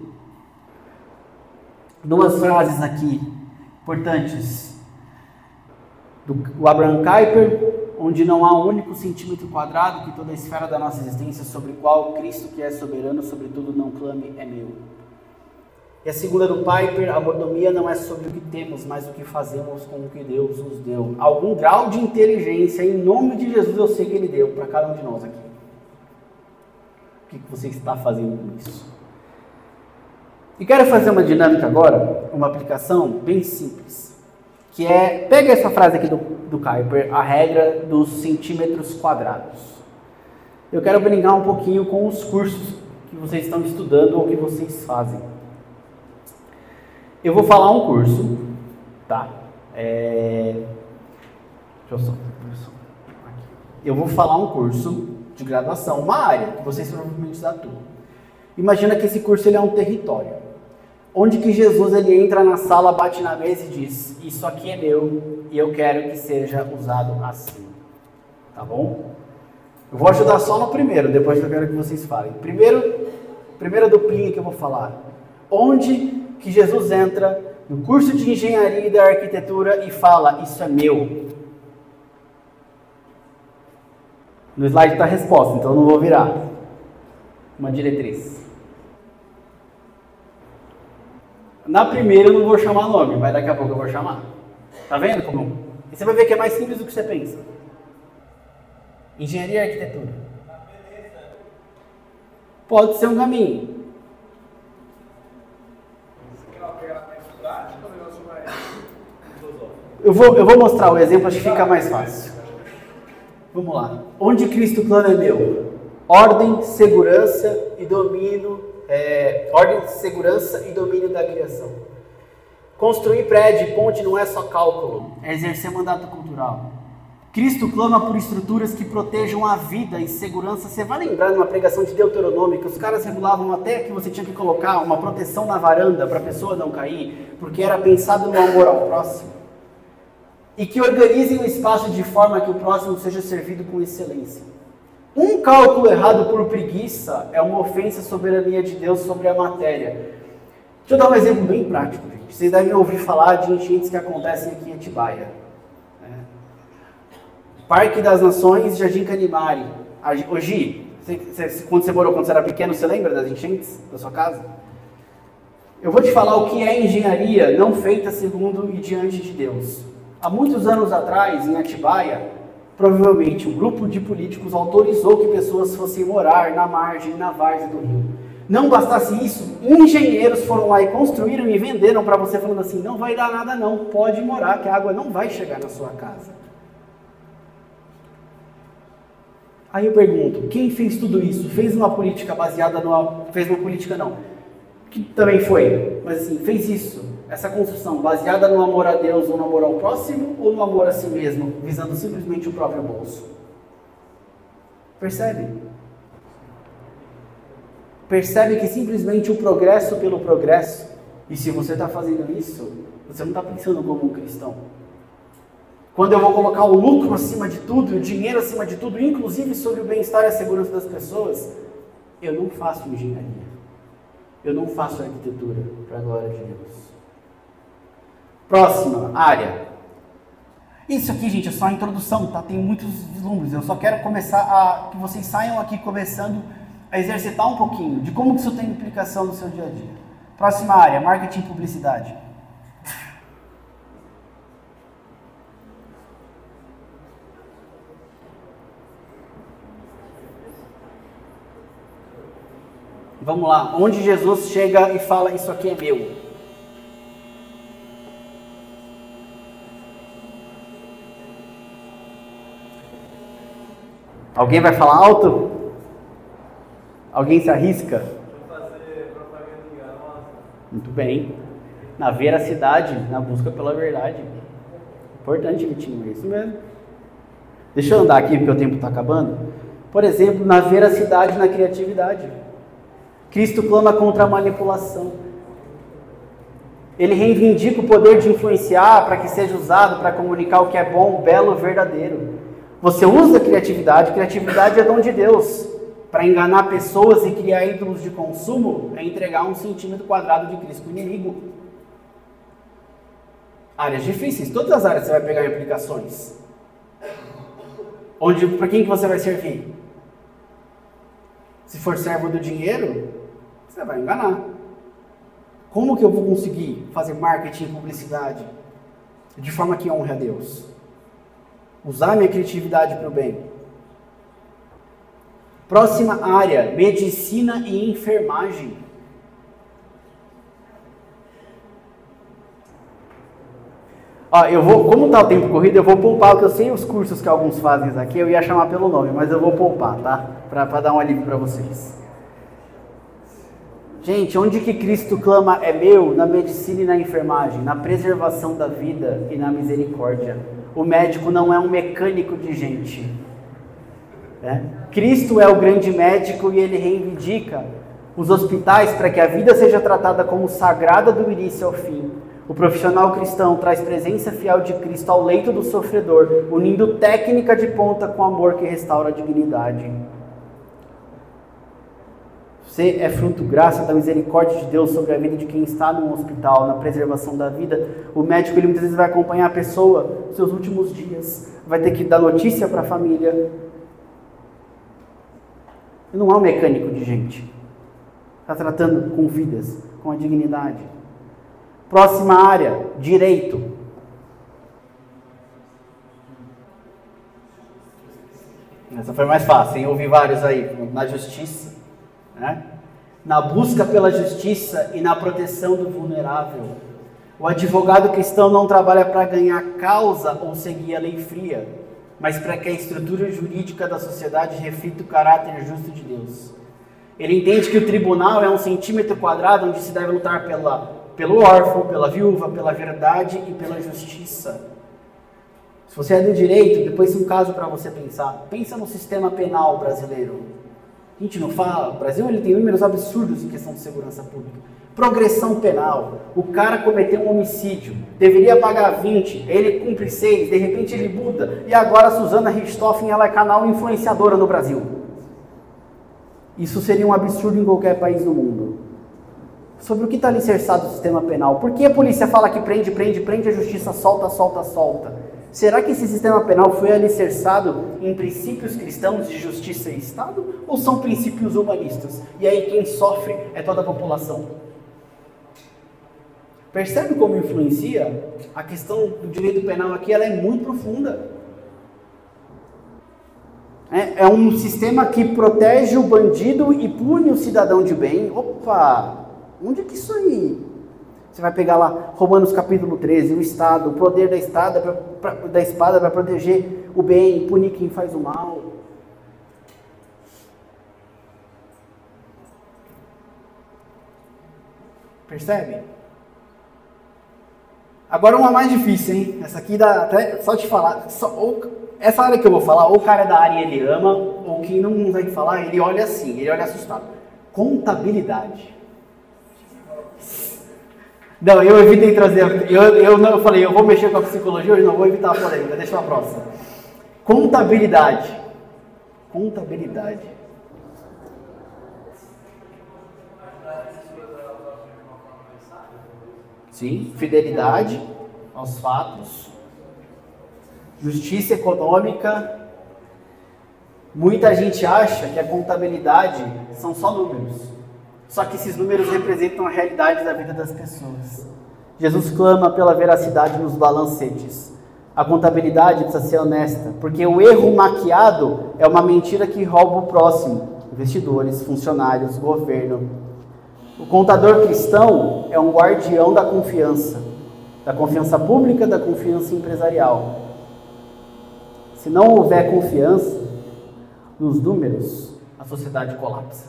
Duas frases aqui importantes. Do Abraham Kuyper, onde não há um único centímetro quadrado que toda a esfera da nossa existência sobre o qual Cristo, que é soberano sobre tudo, não clame, é meu. E a segunda do Piper, a mordomia não é sobre o que temos, mas o que fazemos com o que Deus nos deu. Algum grau de inteligência, em nome de Jesus, eu sei que Ele deu para cada um de nós aqui. O que você está fazendo com isso? E quero fazer uma dinâmica agora, uma aplicação bem simples. Que é, pega essa frase aqui do, do Kuyper, a regra dos centímetros quadrados. Eu quero brincar um pouquinho com os cursos que vocês estão estudando ou que vocês fazem. Eu vou falar um curso, tá? É... Deixa eu só... Eu vou falar um curso de graduação, uma área que vocês provavelmente atuam. Imagina que esse curso ele é um território. Onde que Jesus ele entra na sala, bate na mesa e diz: isso aqui é meu e eu quero que seja usado assim. Tá bom? Eu vou ajudar só no primeiro, depois eu quero que vocês falem. Primeiro, primeira duplinha que eu vou falar. Onde que Jesus entra no curso de engenharia e da arquitetura e fala: isso é meu. No slide está a resposta, então eu não vou virar. Uma diretriz. Na primeira eu não vou chamar nome, mas daqui a pouco eu vou chamar. Tá vendo como? E você vai ver que é mais simples do que você pensa. Engenharia e arquitetura. Pode ser um caminho. Eu vou, eu vou mostrar o exemplo, acho que fica mais fácil. Vamos lá. Onde Cristo plano é meu? Ordem, segurança e domínio. É, ordem, segurança e domínio da criação. Construir prédio e ponte não é só cálculo, é exercer mandato cultural. Cristo clama por estruturas que protejam a vida e segurança. Você vai lembrar numa pregação de Deuteronômio que os caras regulavam até que você tinha que colocar uma proteção na varanda para a pessoa não cair, porque era pensado no amor ao próximo. E que organizem o espaço de forma que o próximo seja servido com excelência. Um cálculo errado por preguiça é uma ofensa à soberania de Deus sobre a matéria. Deixa eu dar um exemplo bem prático, gente. Vocês devem ouvir falar de enchentes que acontecem aqui em Atibaia. Né? Parque das Nações, Jardim Canimari. Hoje, quando você morou, quando você era pequeno, você lembra das enchentes da sua casa? Eu vou te falar o que é engenharia não feita segundo e diante de Deus. Há muitos anos atrás, em Atibaia, provavelmente um grupo de políticos autorizou que pessoas fossem morar na margem, na várzea do rio. Não bastasse isso, engenheiros foram lá e construíram e venderam para você falando assim, não vai dar nada não, pode morar, que a água não vai chegar na sua casa. Aí eu pergunto, quem fez tudo isso? Fez uma política baseada numa... Fez uma política não, que também foi, mas assim, fez isso, essa construção baseada no amor a Deus ou no amor ao próximo ou no amor a si mesmo, visando simplesmente o próprio bolso? Percebe? Percebe que simplesmente o progresso pelo progresso, e se você está fazendo isso, você não está pensando como um cristão. Quando eu vou colocar o lucro acima de tudo, o dinheiro acima de tudo, inclusive sobre o bem-estar e a segurança das pessoas, eu não faço engenharia. Eu não faço arquitetura, para a glória de Deus. Próxima área. Isso aqui, gente, é só a introdução, tá? Tem muitos vislumbres. Eu só quero começar a... que vocês saiam aqui começando a exercitar um pouquinho de como que isso tem implicação no seu dia a dia. Próxima área, marketing e publicidade. Vamos lá, onde Jesus chega e fala, isso aqui é meu. Alguém vai falar alto? Alguém se arrisca? Vou fazer propaganda enganosa. Muito bem. Na veracidade, na busca pela verdade. Importante, Vitinho, é isso mesmo. Deixa eu andar aqui porque o tempo está acabando. Por exemplo, na veracidade, na criatividade. Cristo clama contra a manipulação. Ele reivindica o poder de influenciar para que seja usado para comunicar o que é bom, belo, verdadeiro. Você usa a criatividade, criatividade é dom de Deus. Para enganar pessoas e criar ídolos de consumo, é entregar um centímetro quadrado de Cristo para o inimigo. Áreas difíceis, todas as áreas você vai pegar implicações. Onde, para quem que você vai servir? Se for servo do dinheiro, você vai enganar. Como que eu vou conseguir fazer marketing e publicidade de forma que honre a Deus? Usar minha criatividade para o bem. Próxima área, medicina e enfermagem. Ó, eu vou, como está o tempo corrido, eu vou poupar, porque eu sei os cursos que alguns fazem aqui, eu ia chamar pelo nome, mas eu vou poupar, tá? Para dar um alívio para vocês. Gente, onde que Cristo clama é meu? Na medicina e na enfermagem, na preservação da vida e na misericórdia. O médico não é um mecânico de gente. Né? Cristo é o grande médico e ele reivindica os hospitais para que a vida seja tratada como sagrada do início ao fim. O profissional cristão traz presença fiel de Cristo ao leito do sofredor, unindo técnica de ponta com amor que restaura a dignidade. Você é fruto, graça da misericórdia de Deus sobre a vida de quem está no hospital, na preservação da vida. O médico, ele muitas vezes vai acompanhar a pessoa nos seus últimos dias, vai ter que dar notícia para a família. Ele não é um mecânico de gente. Está tratando com vidas, com a dignidade. Próxima área, direito. Essa foi mais fácil, hein? Eu ouvi vários aí. Na justiça, né? Na busca pela justiça e na proteção do vulnerável. O advogado cristão não trabalha para ganhar causa ou seguir a lei fria, mas para que a estrutura jurídica da sociedade reflita o caráter justo de Deus. Ele entende que o tribunal é um centímetro quadrado onde se deve lutar pela, pelo órfão, pela viúva, pela verdade e pela justiça. Se você é do direito, depois um caso para você pensar. Pensa no sistema penal brasileiro. A gente não fala, o Brasil ele tem números absurdos em questão de segurança pública. Progressão penal, o cara cometeu um homicídio, deveria pagar vinte, ele cumpre seis, de repente ele muda, e agora a Suzana Richthofen ela é canal influenciadora no Brasil. Isso seria um absurdo em qualquer país do mundo. Sobre o que está alicerçado o sistema penal? Por que a polícia fala que prende, prende, prende, a justiça solta, solta, solta? Será que esse sistema penal foi alicerçado em princípios cristãos de justiça e Estado? Ou são princípios humanistas? E aí quem sofre é toda a população? Percebe como influencia? A questão do direito penal aqui ela é muito profunda. É, é um sistema que protege o bandido e pune o cidadão de bem. Opa! Onde é que isso aí? Você vai pegar lá Romanos capítulo treze, o Estado, o poder da espada pra, pra, da espada para proteger o bem, punir quem faz o mal. Percebe? Agora uma mais difícil, hein? Essa aqui dá até só te falar. Só, ou, essa área que eu vou falar, ou o cara é da área e ele ama, ou quem não consegue falar, ele olha assim, ele olha assustado. Contabilidade. Não, eu evitei trazer. Eu, eu não eu falei, eu vou mexer com a psicologia hoje, não vou evitar a polêmica, deixa a próxima. Contabilidade. Contabilidade. Sim, fidelidade aos fatos, justiça econômica. Muita gente acha que a contabilidade são só números, só que esses números representam a realidade da vida das pessoas. Jesus clama pela veracidade nos balancetes. A contabilidade precisa ser honesta, porque o erro maquiado é uma mentira que rouba o próximo, investidores, funcionários, governo. O contador cristão é um guardião da confiança, da confiança pública, da confiança empresarial. Se não houver confiança nos números, a sociedade colapsa.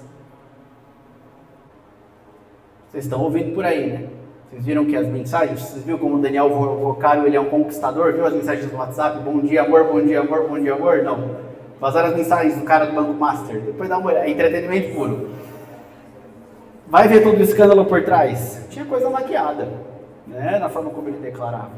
Vocês estão ouvindo por aí, né? Vocês viram que as mensagens, vocês viram como o Daniel Vocário, ele é um conquistador, viu as mensagens do WhatsApp? Bom dia, amor, bom dia, amor, bom dia, amor? Não. Vazaram as mensagens do cara do Banco Master. Depois dá uma olhada, é entretenimento puro. Vai ver todo o escândalo por trás? Tinha coisa maquiada, né? Na forma como ele declarava.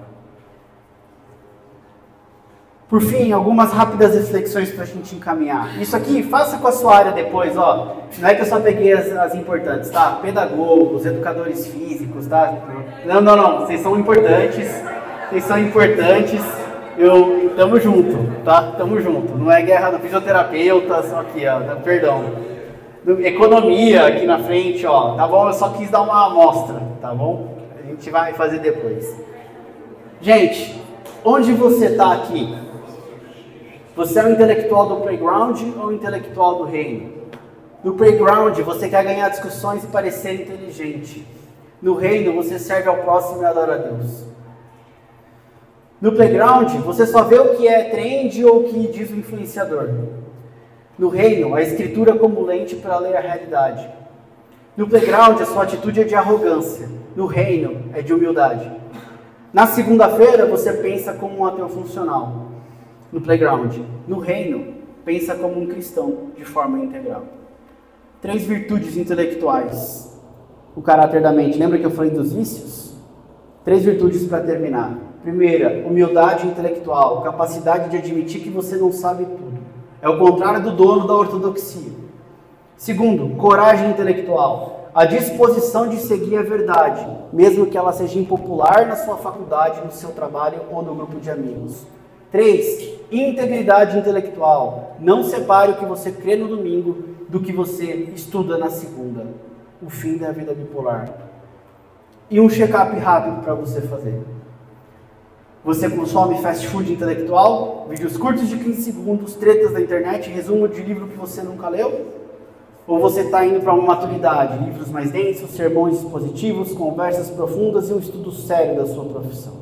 Por fim, algumas rápidas reflexões para a gente encaminhar. Isso aqui, faça com a sua área depois, ó. Não é que eu só peguei as, as importantes, tá? Pedagogos, educadores físicos, tá? Não, não, não. Vocês são importantes. Vocês são importantes. Eu, tamo junto, tá? Tamo junto. Não é guerra do fisioterapeuta, só aqui, ó. Perdão. Economia aqui na frente, ó, tá bom? Eu só quis dar uma amostra, tá bom? A gente vai fazer depois. Gente, onde você está aqui? Você é um intelectual do playground ou um intelectual do reino? No playground, você quer ganhar discussões e parecer inteligente. No reino, você serve ao próximo e adora a Deus. No playground, você só vê o que é trend ou o que diz o influenciador. No reino, a escritura como lente para ler a realidade. No playground, a sua atitude é de arrogância. No reino, é de humildade. Na segunda-feira, você pensa como um ateu funcional. No playground. No reino, pensa como um cristão, de forma integral. Três virtudes intelectuais. O caráter da mente. Lembra que eu falei dos vícios? Três virtudes para terminar. Primeira, humildade intelectual. Capacidade de admitir que você não sabe tudo. É o contrário do dono da ortodoxia. Segundo, coragem intelectual. A disposição de seguir a verdade, mesmo que ela seja impopular na sua faculdade, no seu trabalho ou no grupo de amigos. Três, integridade intelectual. Não separe o que você crê no domingo do que você estuda na segunda. O fim da vida bipolar. E um check-up rápido para você fazer. Você consome fast food intelectual, vídeos curtos de quinze segundos, tretas da internet, resumo de livro que você nunca leu? Ou você está indo para uma maturidade, livros mais densos, sermões expositivos, conversas profundas e um estudo sério da sua profissão?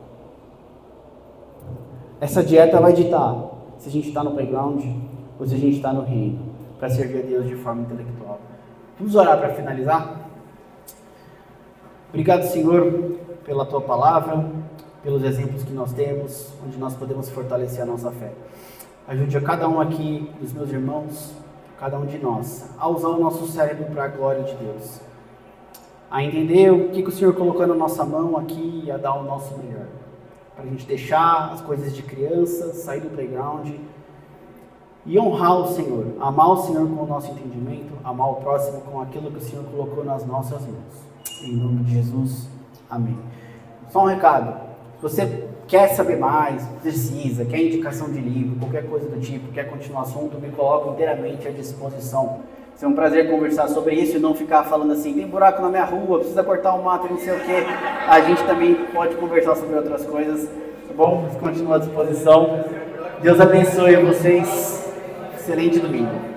Essa dieta vai ditar se a gente está no playground ou se a gente está no reino, para servir a Deus de forma intelectual. Vamos orar para finalizar? Obrigado, Senhor, pela Tua palavra, pelos exemplos que nós temos, onde nós podemos fortalecer a nossa fé. Ajude a cada um aqui, dos meus irmãos, cada um de nós, a usar o nosso cérebro para a glória de Deus. A entender o que, que o Senhor colocou na nossa mão aqui e a dar o nosso melhor. Para a gente deixar as coisas de criança, sair do playground e honrar o Senhor. Amar o Senhor com o nosso entendimento, amar o próximo com aquilo que o Senhor colocou nas nossas mãos. Em nome de Jesus, amém. Só um recado. Se você quer saber mais, precisa, quer indicação de livro, qualquer coisa do tipo, quer continuar o assunto, me coloco inteiramente à disposição. É um prazer conversar sobre isso e não ficar falando assim, tem buraco na minha rua, precisa cortar o mato, não sei o quê. A gente também pode conversar sobre outras coisas, tá bom? Continuo à disposição. Deus abençoe vocês. Excelente domingo.